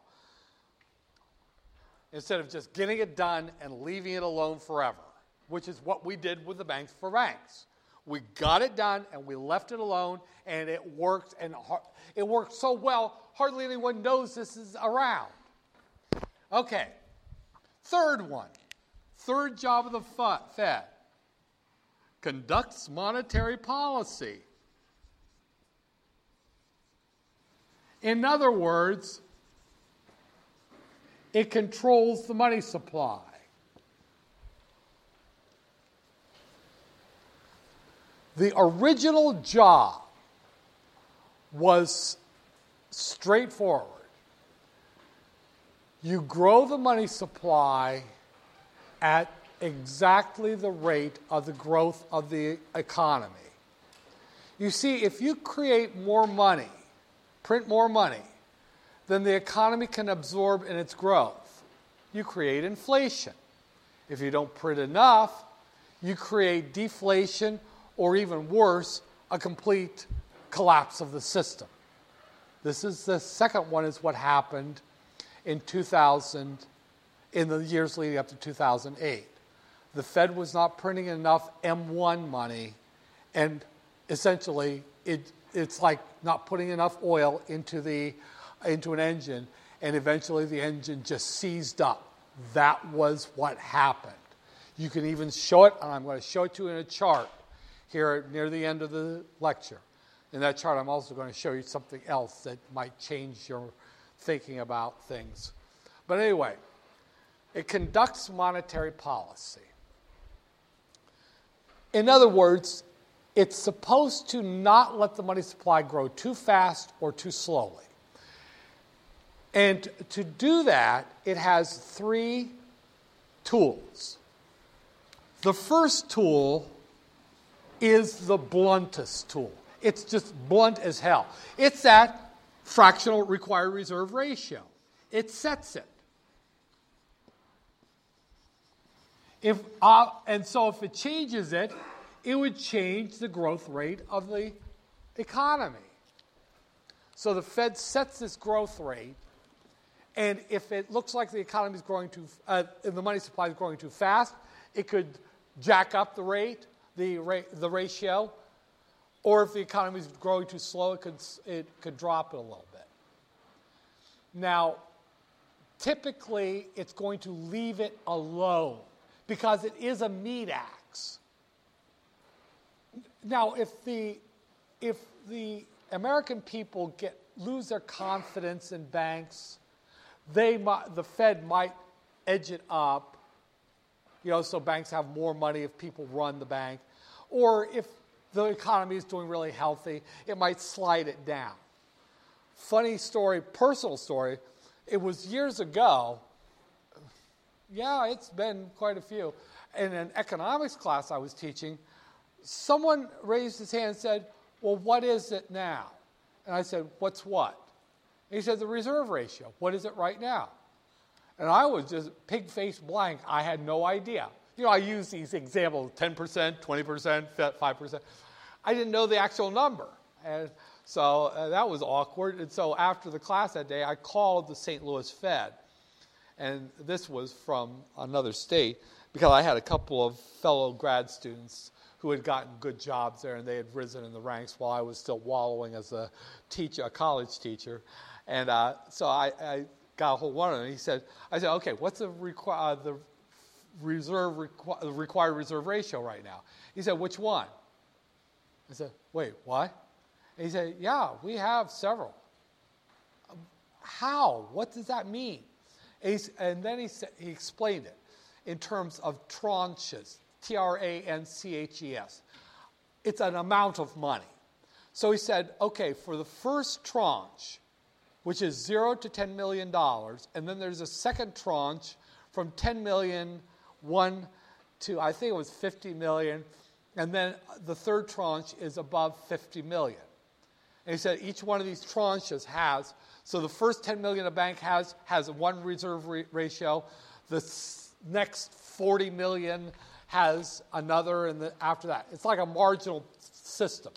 Speaker 2: Instead of just getting it done and leaving it alone forever, which is what we did with the banks for banks. We got it done, and we left it alone, and it worked, and it worked so well, hardly anyone knows this is around. Okay, third one, third job of the Fed. Conducts monetary policy. In other words, it controls the money supply. The original job was straightforward. You grow the money supply at exactly the rate of the growth of the economy. You see, if you create more money, print more money, than the economy can absorb in its growth, you create inflation. If you don't print enough, you create deflation, or even worse, a complete collapse of the system. This is the second one is what happened in two thousand, in the years leading up to two thousand eight. The Fed was not printing enough M one money, and essentially it, it's like not putting enough oil into the into an engine, and eventually the engine just seized up. That was what happened. You can even show it, and I'm going to show it to you in a chart here near the end of the lecture. In that chart, I'm also going to show you something else that might change your thinking about things. But anyway, it conducts monetary policy. In other words, it's supposed to not let the money supply grow too fast or too slowly. And to do that, it has three tools. The first tool is the bluntest tool. It's just blunt as hell. It's that fractional required reserve ratio. It sets it. If, uh, and so if it changes it, it would change the growth rate of the economy. So the Fed sets this growth rate, and if it looks like the economy is growing too, uh, the money supply is growing too fast, it could jack up the rate, the rate, the ratio, or if the economy is growing too slow, it could it could drop it a little bit. Now, typically, it's going to leave it alone because it is a meat axe. Now, if the if the American people get lose their confidence in banks, they might, the Fed might edge it up, you know, so banks have more money if people run the bank. Or if the economy is doing really healthy, it might slide it down. Funny story, personal story, it was years ago, yeah, it's been quite a few. In an economics class I was teaching, someone raised his hand and said, well, what is it now? And I said, what's what? And he said, the reserve ratio. What is it right now? And I was just pig-faced blank. I had no idea. You know, I use these examples, ten percent, twenty percent, five percent. I didn't know the actual number. And so uh, that was awkward. And so after the class that day, I called the Saint Louis Fed. And this was from another state because I had a couple of fellow grad students who had gotten good jobs there, and they had risen in the ranks while I was still wallowing as a teacher, a college teacher. And uh, so I, I got a hold of one of them. And he said, "I said, okay, what's the, requ- uh, the reserve requ- the required reserve ratio right now?" He said, "Which one?" I said, "Wait, what?" And he said, "Yeah, we have several." How? What does that mean? And, he's, and then he said, he explained it in terms of tranches. T R A N C H E S. It's an amount of money. So he said, okay, for the first tranche, which is zero to ten million dollars, and then there's a second tranche from ten million dollars, one to, I think it was fifty million dollars, and then the third tranche is above fifty million dollars. And he said each one of these tranches has, so the first ten million dollars a bank has, has one reserve re- ratio, the s- next forty million dollars has another, and the, after that. It's like a marginal system.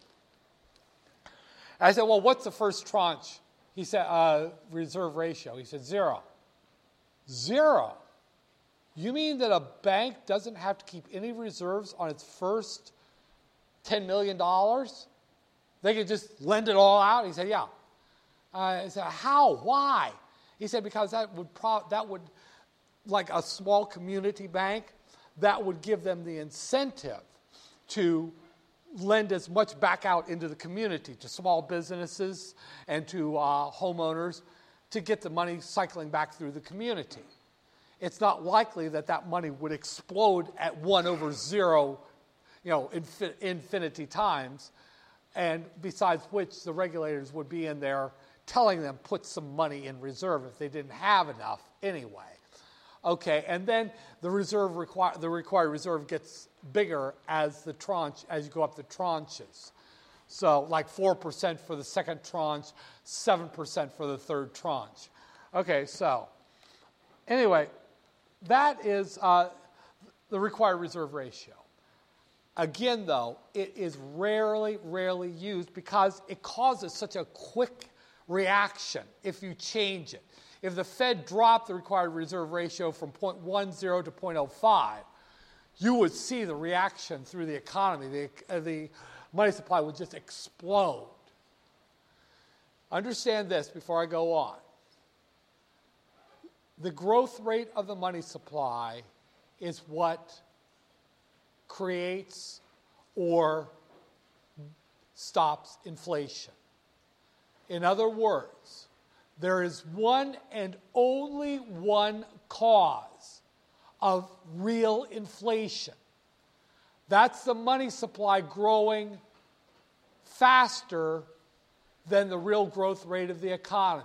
Speaker 2: I said, well, what's the first tranche? He said, uh, reserve ratio. He said, zero. Zero? You mean that a bank doesn't have to keep any reserves on its first ten million dollars? They could just lend it all out? He said, yeah. Uh, I said, how? Why? He said, because that would, pro- that would, like a small community bank, that would give them the incentive to lend as much back out into the community, to small businesses and to uh, homeowners, to get the money cycling back through the community. It's not likely that that money would explode at one over zero, you know, infin- infinity times, and besides which the regulators would be in there telling them put some money in reserve if they didn't have enough anyway. Okay, and then the reserve require the required reserve gets bigger as the tranche as you go up the tranches. So like four percent for the second tranche, seven percent for the third tranche. Okay, so anyway, that is uh, the required reserve ratio. Again, though, it is rarely, rarely used because it causes such a quick reaction if you change it. If the Fed dropped the required reserve ratio from zero point one zero to zero point zero five, you would see the reaction through the economy. The, uh, the money supply would just explode. Understand this before I go on. The growth rate of the money supply is what creates or stops inflation. In other words, there is one and only one cause of real inflation. That's the money supply growing faster than the real growth rate of the economy.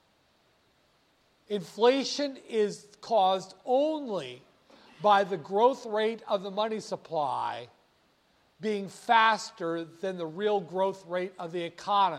Speaker 2: Inflation is caused only by the growth rate of the money supply being faster than the real growth rate of the economy.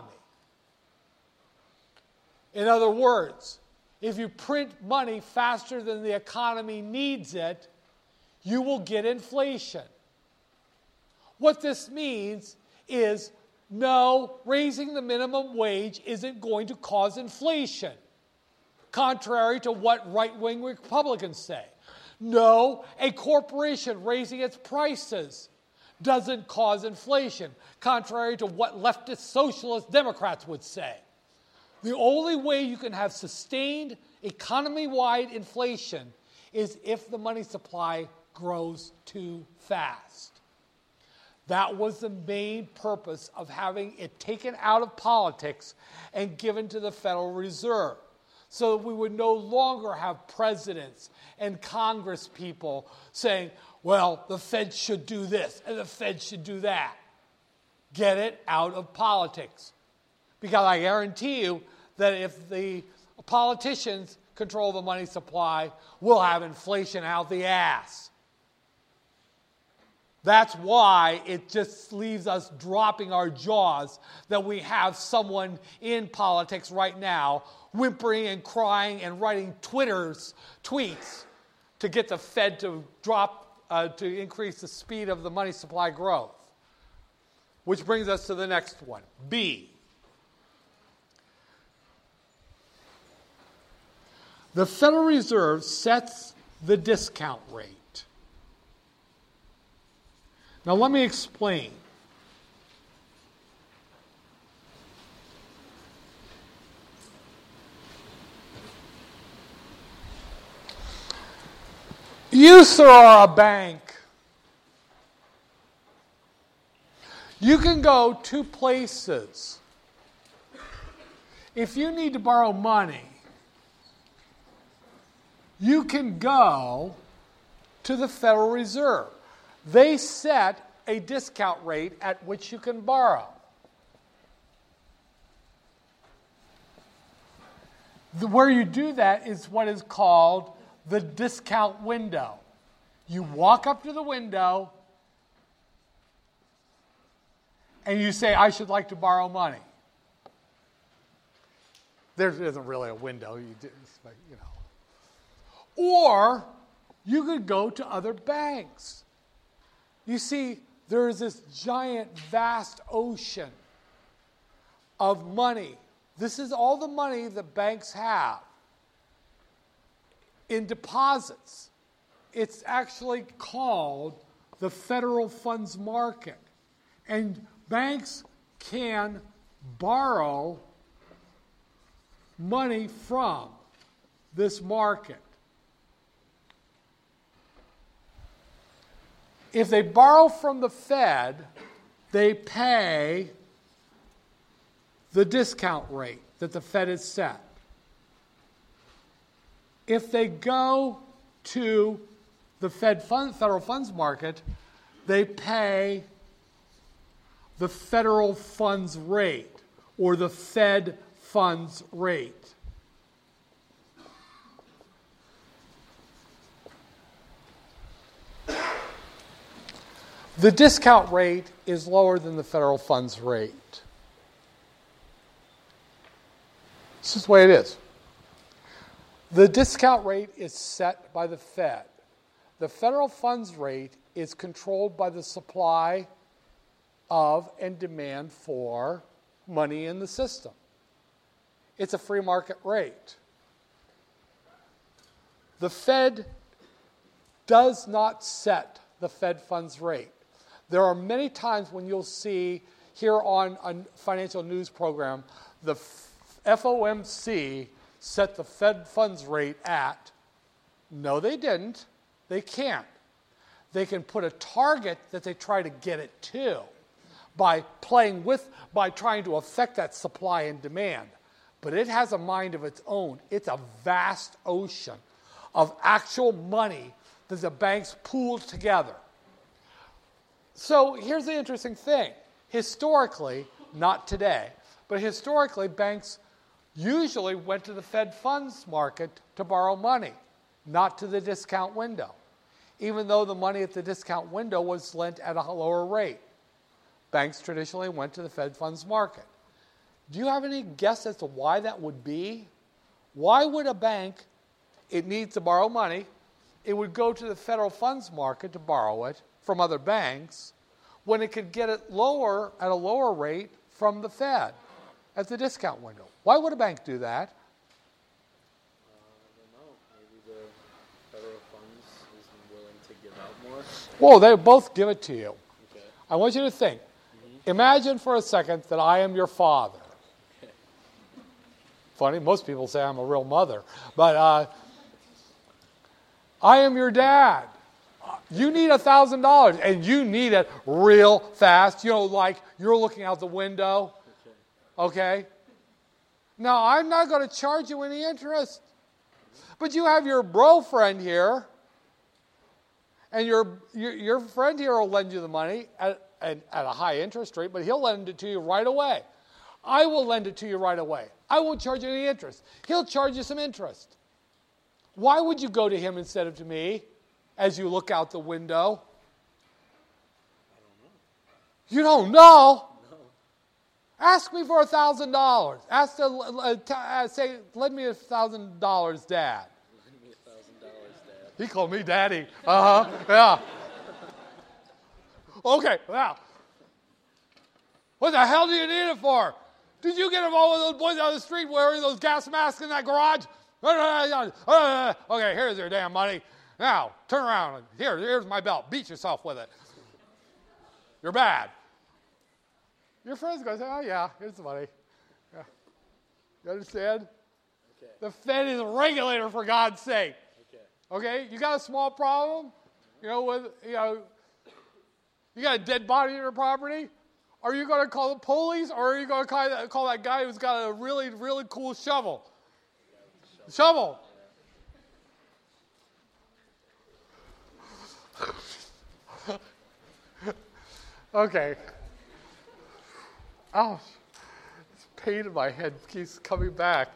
Speaker 2: In other words, if you print money faster than the economy needs it, you will get inflation. What this means is, no, raising the minimum wage isn't going to cause inflation, contrary to what right-wing Republicans say. No, a corporation raising its prices doesn't cause inflation, contrary to what leftist socialist Democrats would say. The only way you can have sustained economy-wide inflation is if the money supply grows too fast. That was the main purpose of having it taken out of politics and given to the Federal Reserve, so that we would no longer have presidents and Congress people saying, well, the Fed should do this and the Fed should do that. Get it out of politics. Because I guarantee you that if the politicians control the money supply, we'll have inflation out the ass. That's why it just leaves us dropping our jaws that we have someone in politics right now whimpering and crying and writing Twitters, tweets to get the Fed to drop, uh, to increase the speed of the money supply growth. Which brings us to the next one, B. The Federal Reserve sets the discount rate. Now let me explain. You, sir, are a bank. You can go two places. If you need to borrow money, you can go to the Federal Reserve. They set a discount rate at which you can borrow. The, where you do that is what is called the discount window. You walk up to the window and you say, I should like to borrow money. There isn't really a window, you, you know. Or you could go to other banks. You see, there is this giant, vast ocean of money. This is all the money that banks have in deposits. It's actually called the federal funds market. And banks can borrow money from this market. If they borrow from the Fed, they pay the discount rate that the Fed has set. If they go to the Fed fund, federal funds market, they pay the federal funds rate or the Fed funds rate. The discount rate is lower than the federal funds rate. This is the way it is. The discount rate is set by the Fed. The federal funds rate is controlled by the supply of and demand for money in the system. It's a free market rate. The Fed does not set the Fed funds rate. There are many times when you'll see here on a financial news program, the F O M C set the Fed funds rate at. No, they didn't. They can't. They can put a target that they try to get it to by playing with, by trying to affect that supply and demand. But it has a mind of its own. It's a vast ocean of actual money that the banks pooled together. So here's the interesting thing. Historically, not today, but historically, banks usually went to the Fed funds market to borrow money, not to the discount window, even though the money at the discount window was lent at a lower rate. Banks traditionally went to the Fed funds market. Do you have any guess as to why that would be? Why would a bank, it needs to borrow money, it would go to the federal funds market to borrow it from other banks when it could get it lower at a lower rate from the Fed at the discount window? Why would a bank do that?
Speaker 3: Uh, I don't know. Maybe the federal funds isn't willing to give out more.
Speaker 2: Well, they both give it to you.
Speaker 3: Okay.
Speaker 2: I want you to think.
Speaker 3: Mm-hmm.
Speaker 2: Imagine for a second that I am your father. Okay. Funny, most people say I'm a real mother. But uh, I am your dad. You need one thousand dollars, and you need it real fast. You know, like you're looking out the window. Okay? Okay? Now, I'm not going to charge you any interest. But you have your bro friend here, and your, your, your friend here will lend you the money at, at, at a high interest rate, but he'll lend it to you right away. I will lend it to you right away. I won't charge you any interest. He'll charge you some interest. Why would you go to him instead of to me as you look out the window? I don't know. You don't know?
Speaker 3: No.
Speaker 2: Ask me for a thousand dollars. Ask the uh, t- uh, say, lend me a thousand dollars, Dad.
Speaker 3: Lend me a thousand dollars, Dad.
Speaker 2: He called me Daddy. Uh huh. Yeah. Okay. Now, what the hell do you need it for? Did you get involved with those boys out of the street wearing those gas masks in that garage? Okay, here's your damn money. Now, turn around. Here, here's my belt. Beat yourself with it. You're bad. Your friend's going to say, oh, yeah, here's the money. Yeah. You understand?
Speaker 3: Okay.
Speaker 2: The Fed is a regulator, for God's sake.
Speaker 3: Okay.
Speaker 2: Okay? You got a small problem? You know, with, you know, you got a dead body in your property? Are you going to call the police, or are you going to call that, call that guy who's got a really, really cool shovel? Yeah, shovel. shovel. Okay. Oh, this pain in my head keeps coming back.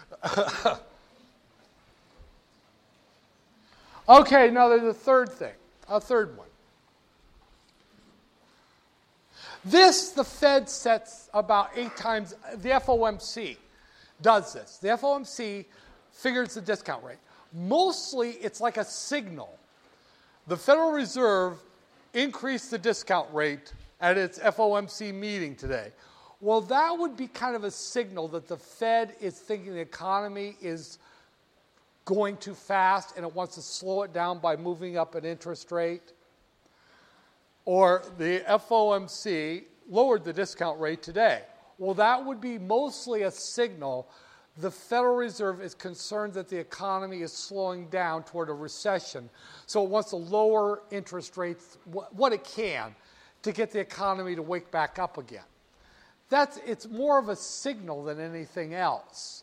Speaker 2: Okay, now there's a third thing, a third one. This, the Fed sets about eight times, the F O M C does this. The F O M C figures the discount rate. Mostly, it's like a signal. The Federal Reserve increased the discount rate at its F O M C meeting today. Well, that would be kind of a signal that the Fed is thinking the economy is going too fast and it wants to slow it down by moving up an interest rate. Or the F O M C lowered the discount rate today. Well, that would be mostly a signal the Federal Reserve is concerned that the economy is slowing down toward a recession. So it wants to lower interest rates what it can to get the economy to wake back up again. That's, it's more of a signal than anything else.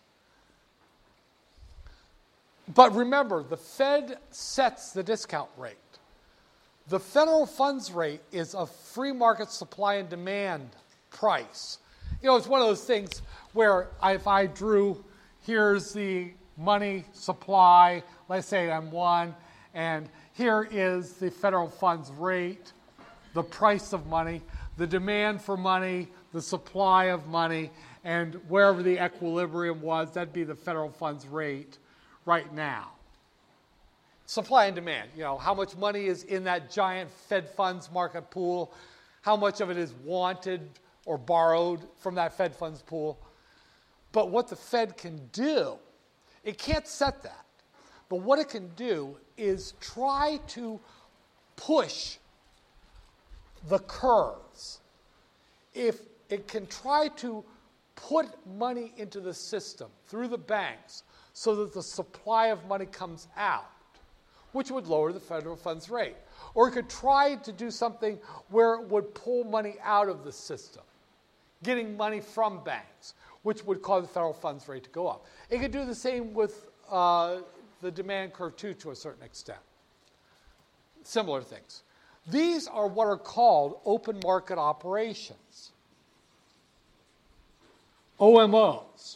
Speaker 2: But remember, the Fed sets the discount rate. The federal funds rate is a free market supply and demand price. You know, it's one of those things where I, if I drew, here's the money supply, let's say I'm one, and here is the federal funds rate, the price of money, the demand for money, the supply of money, and wherever the equilibrium was, that'd be the federal funds rate right now. Supply and demand, you know, how much money is in that giant Fed funds market pool, how much of it is wanted or borrowed from that Fed funds pool. But what the Fed can do, it can't set that, but what it can do is try to push the curves. If it can try to put money into the system through the banks so that the supply of money comes out, which would lower the federal funds rate. Or it could try to do something where it would pull money out of the system, getting money from banks, which would cause the federal funds rate to go up. It could do the same with uh, the demand curve too, to a certain extent. Similar things. These are what are called open market operations, O M Os.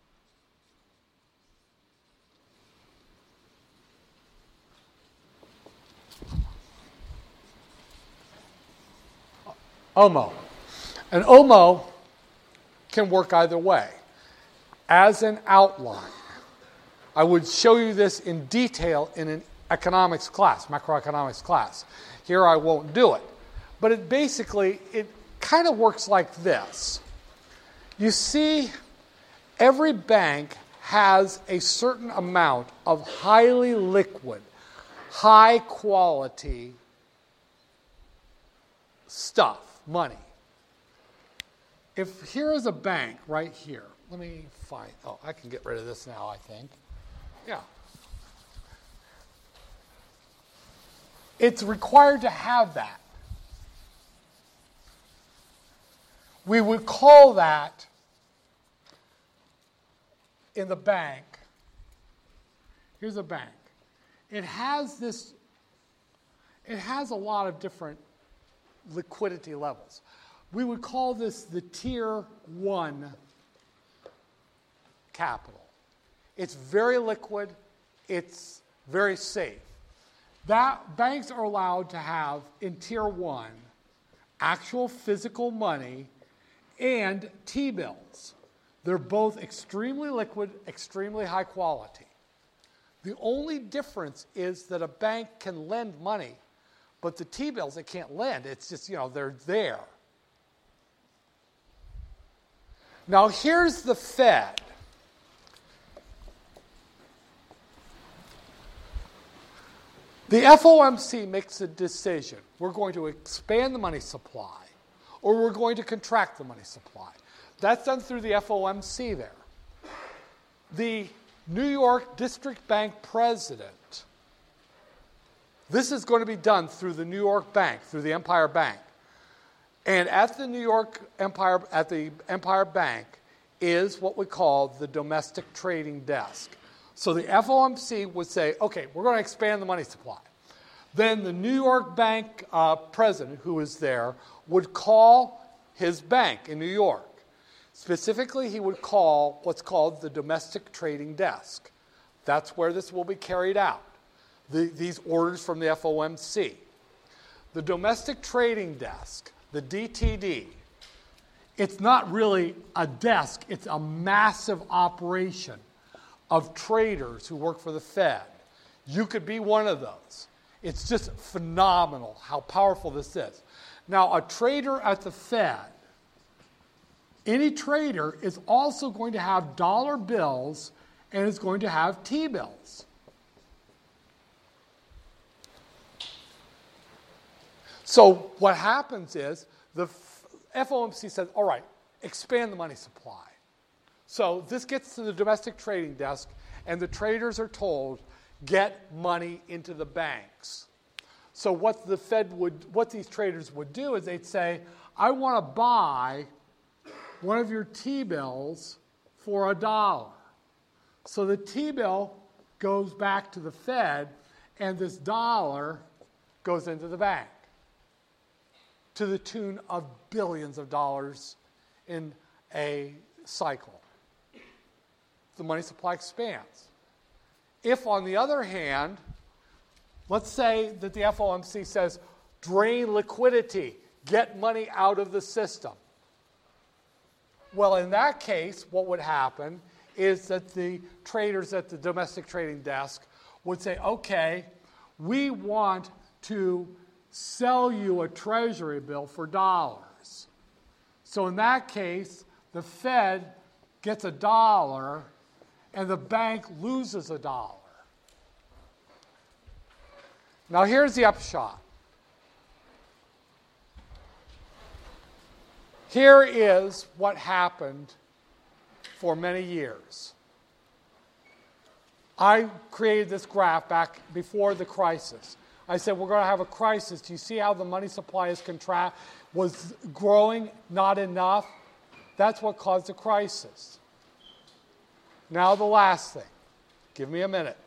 Speaker 2: O M O. An O M O can work either way. As an outline, I would show you this in detail in an economics class, macroeconomics class. Here I won't do it. But it basically, it kind of works like this. You see, every bank has a certain amount of highly liquid, high quality stuff. Money. If here is a bank right here, let me find, oh, I can get rid of this now, I think. Yeah. It's required to have that. We would call that in the bank, here's a bank. It has this, it has a lot of different liquidity levels. We would call this the tier one capital. It's very liquid, it's very safe. That banks are allowed to have in tier one actual physical money and T-bills. They're both extremely liquid, extremely high quality. The only difference is that a bank can lend money, but the T-bills it can't lend. It's just, you know, they're there. Now here's the Fed. The F O M C makes a decision. We're going to expand the money supply, or we're going to contract the money supply. That's done through the F O M C there. The New York District Bank president, this is going to be done through the New York Bank, through the Empire Bank. And at the New York Empire, at the Empire Bank is what we call the domestic trading desk. So the F O M C would say, okay, we're going to expand the money supply. Then the New York Bank uh, president, who is there, would call his bank in New York. Specifically, he would call what's called the domestic trading desk. That's where this will be carried out, the, these orders from the F O M C. The domestic trading desk, the D T D, it's not really a desk, it's a massive operation of traders who work for the Fed. You could be one of those. It's just phenomenal how powerful this is. Now, a trader at the Fed, any trader is also going to have dollar bills and is going to have T-bills. So what happens is the F O M C says, all right, expand the money supply. So this gets to the domestic trading desk, and the traders are told, get money into the banks. So what the Fed would, what these traders would do is they'd say, I want to buy one of your T-bills for a dollar. So the T-bill goes back to the Fed, and this dollar goes into the bank to the tune of billions of dollars in a cycle. The money supply expands. If, on the other hand, let's say that the F O M C says, drain liquidity, get money out of the system. Well, in that case, what would happen is that the traders at the domestic trading desk would say, okay, we want to sell you a treasury bill for dollars. So in that case, the Fed gets a dollar and the bank loses a dollar. Now here's the upshot. Here is what happened for many years. I created this graph back before the crisis. I said we're going to have a crisis. Do you see how the money supply is contract was growing, not enough? That's what caused the crisis. Now the last thing. Give me a minute.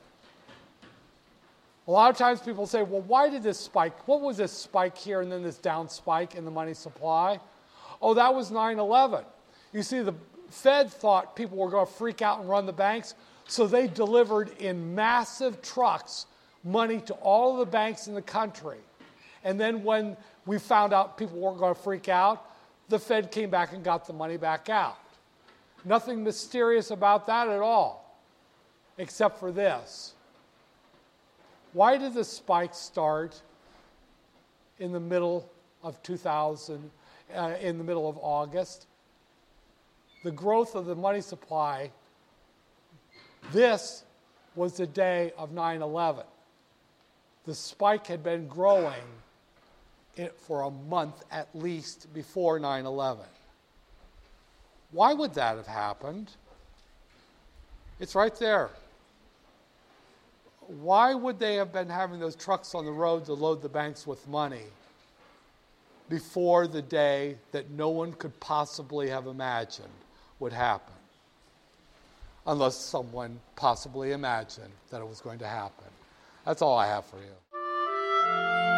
Speaker 2: A lot of times people say, well, why did this spike? What was this spike here and then this down spike in the money supply? Oh, that was nine eleven. You see, the Fed thought people were going to freak out and run the banks, so they delivered in massive trucks money to all of the banks in the country. And then when we found out people weren't going to freak out, the Fed came back and got the money back out. Nothing mysterious about that at all, except for this. Why did the spike start in the middle of two thousand, uh, in the middle of August? The growth of the money supply, this was the day of nine eleven. The spike had been growing for a month at least before nine eleven. Why would that have happened? It's right there. Why would they have been having those trucks on the road to load the banks with money before the day that no one could possibly have imagined would happen? unless someone possibly imagined that it was going to happen. That's all I have for you.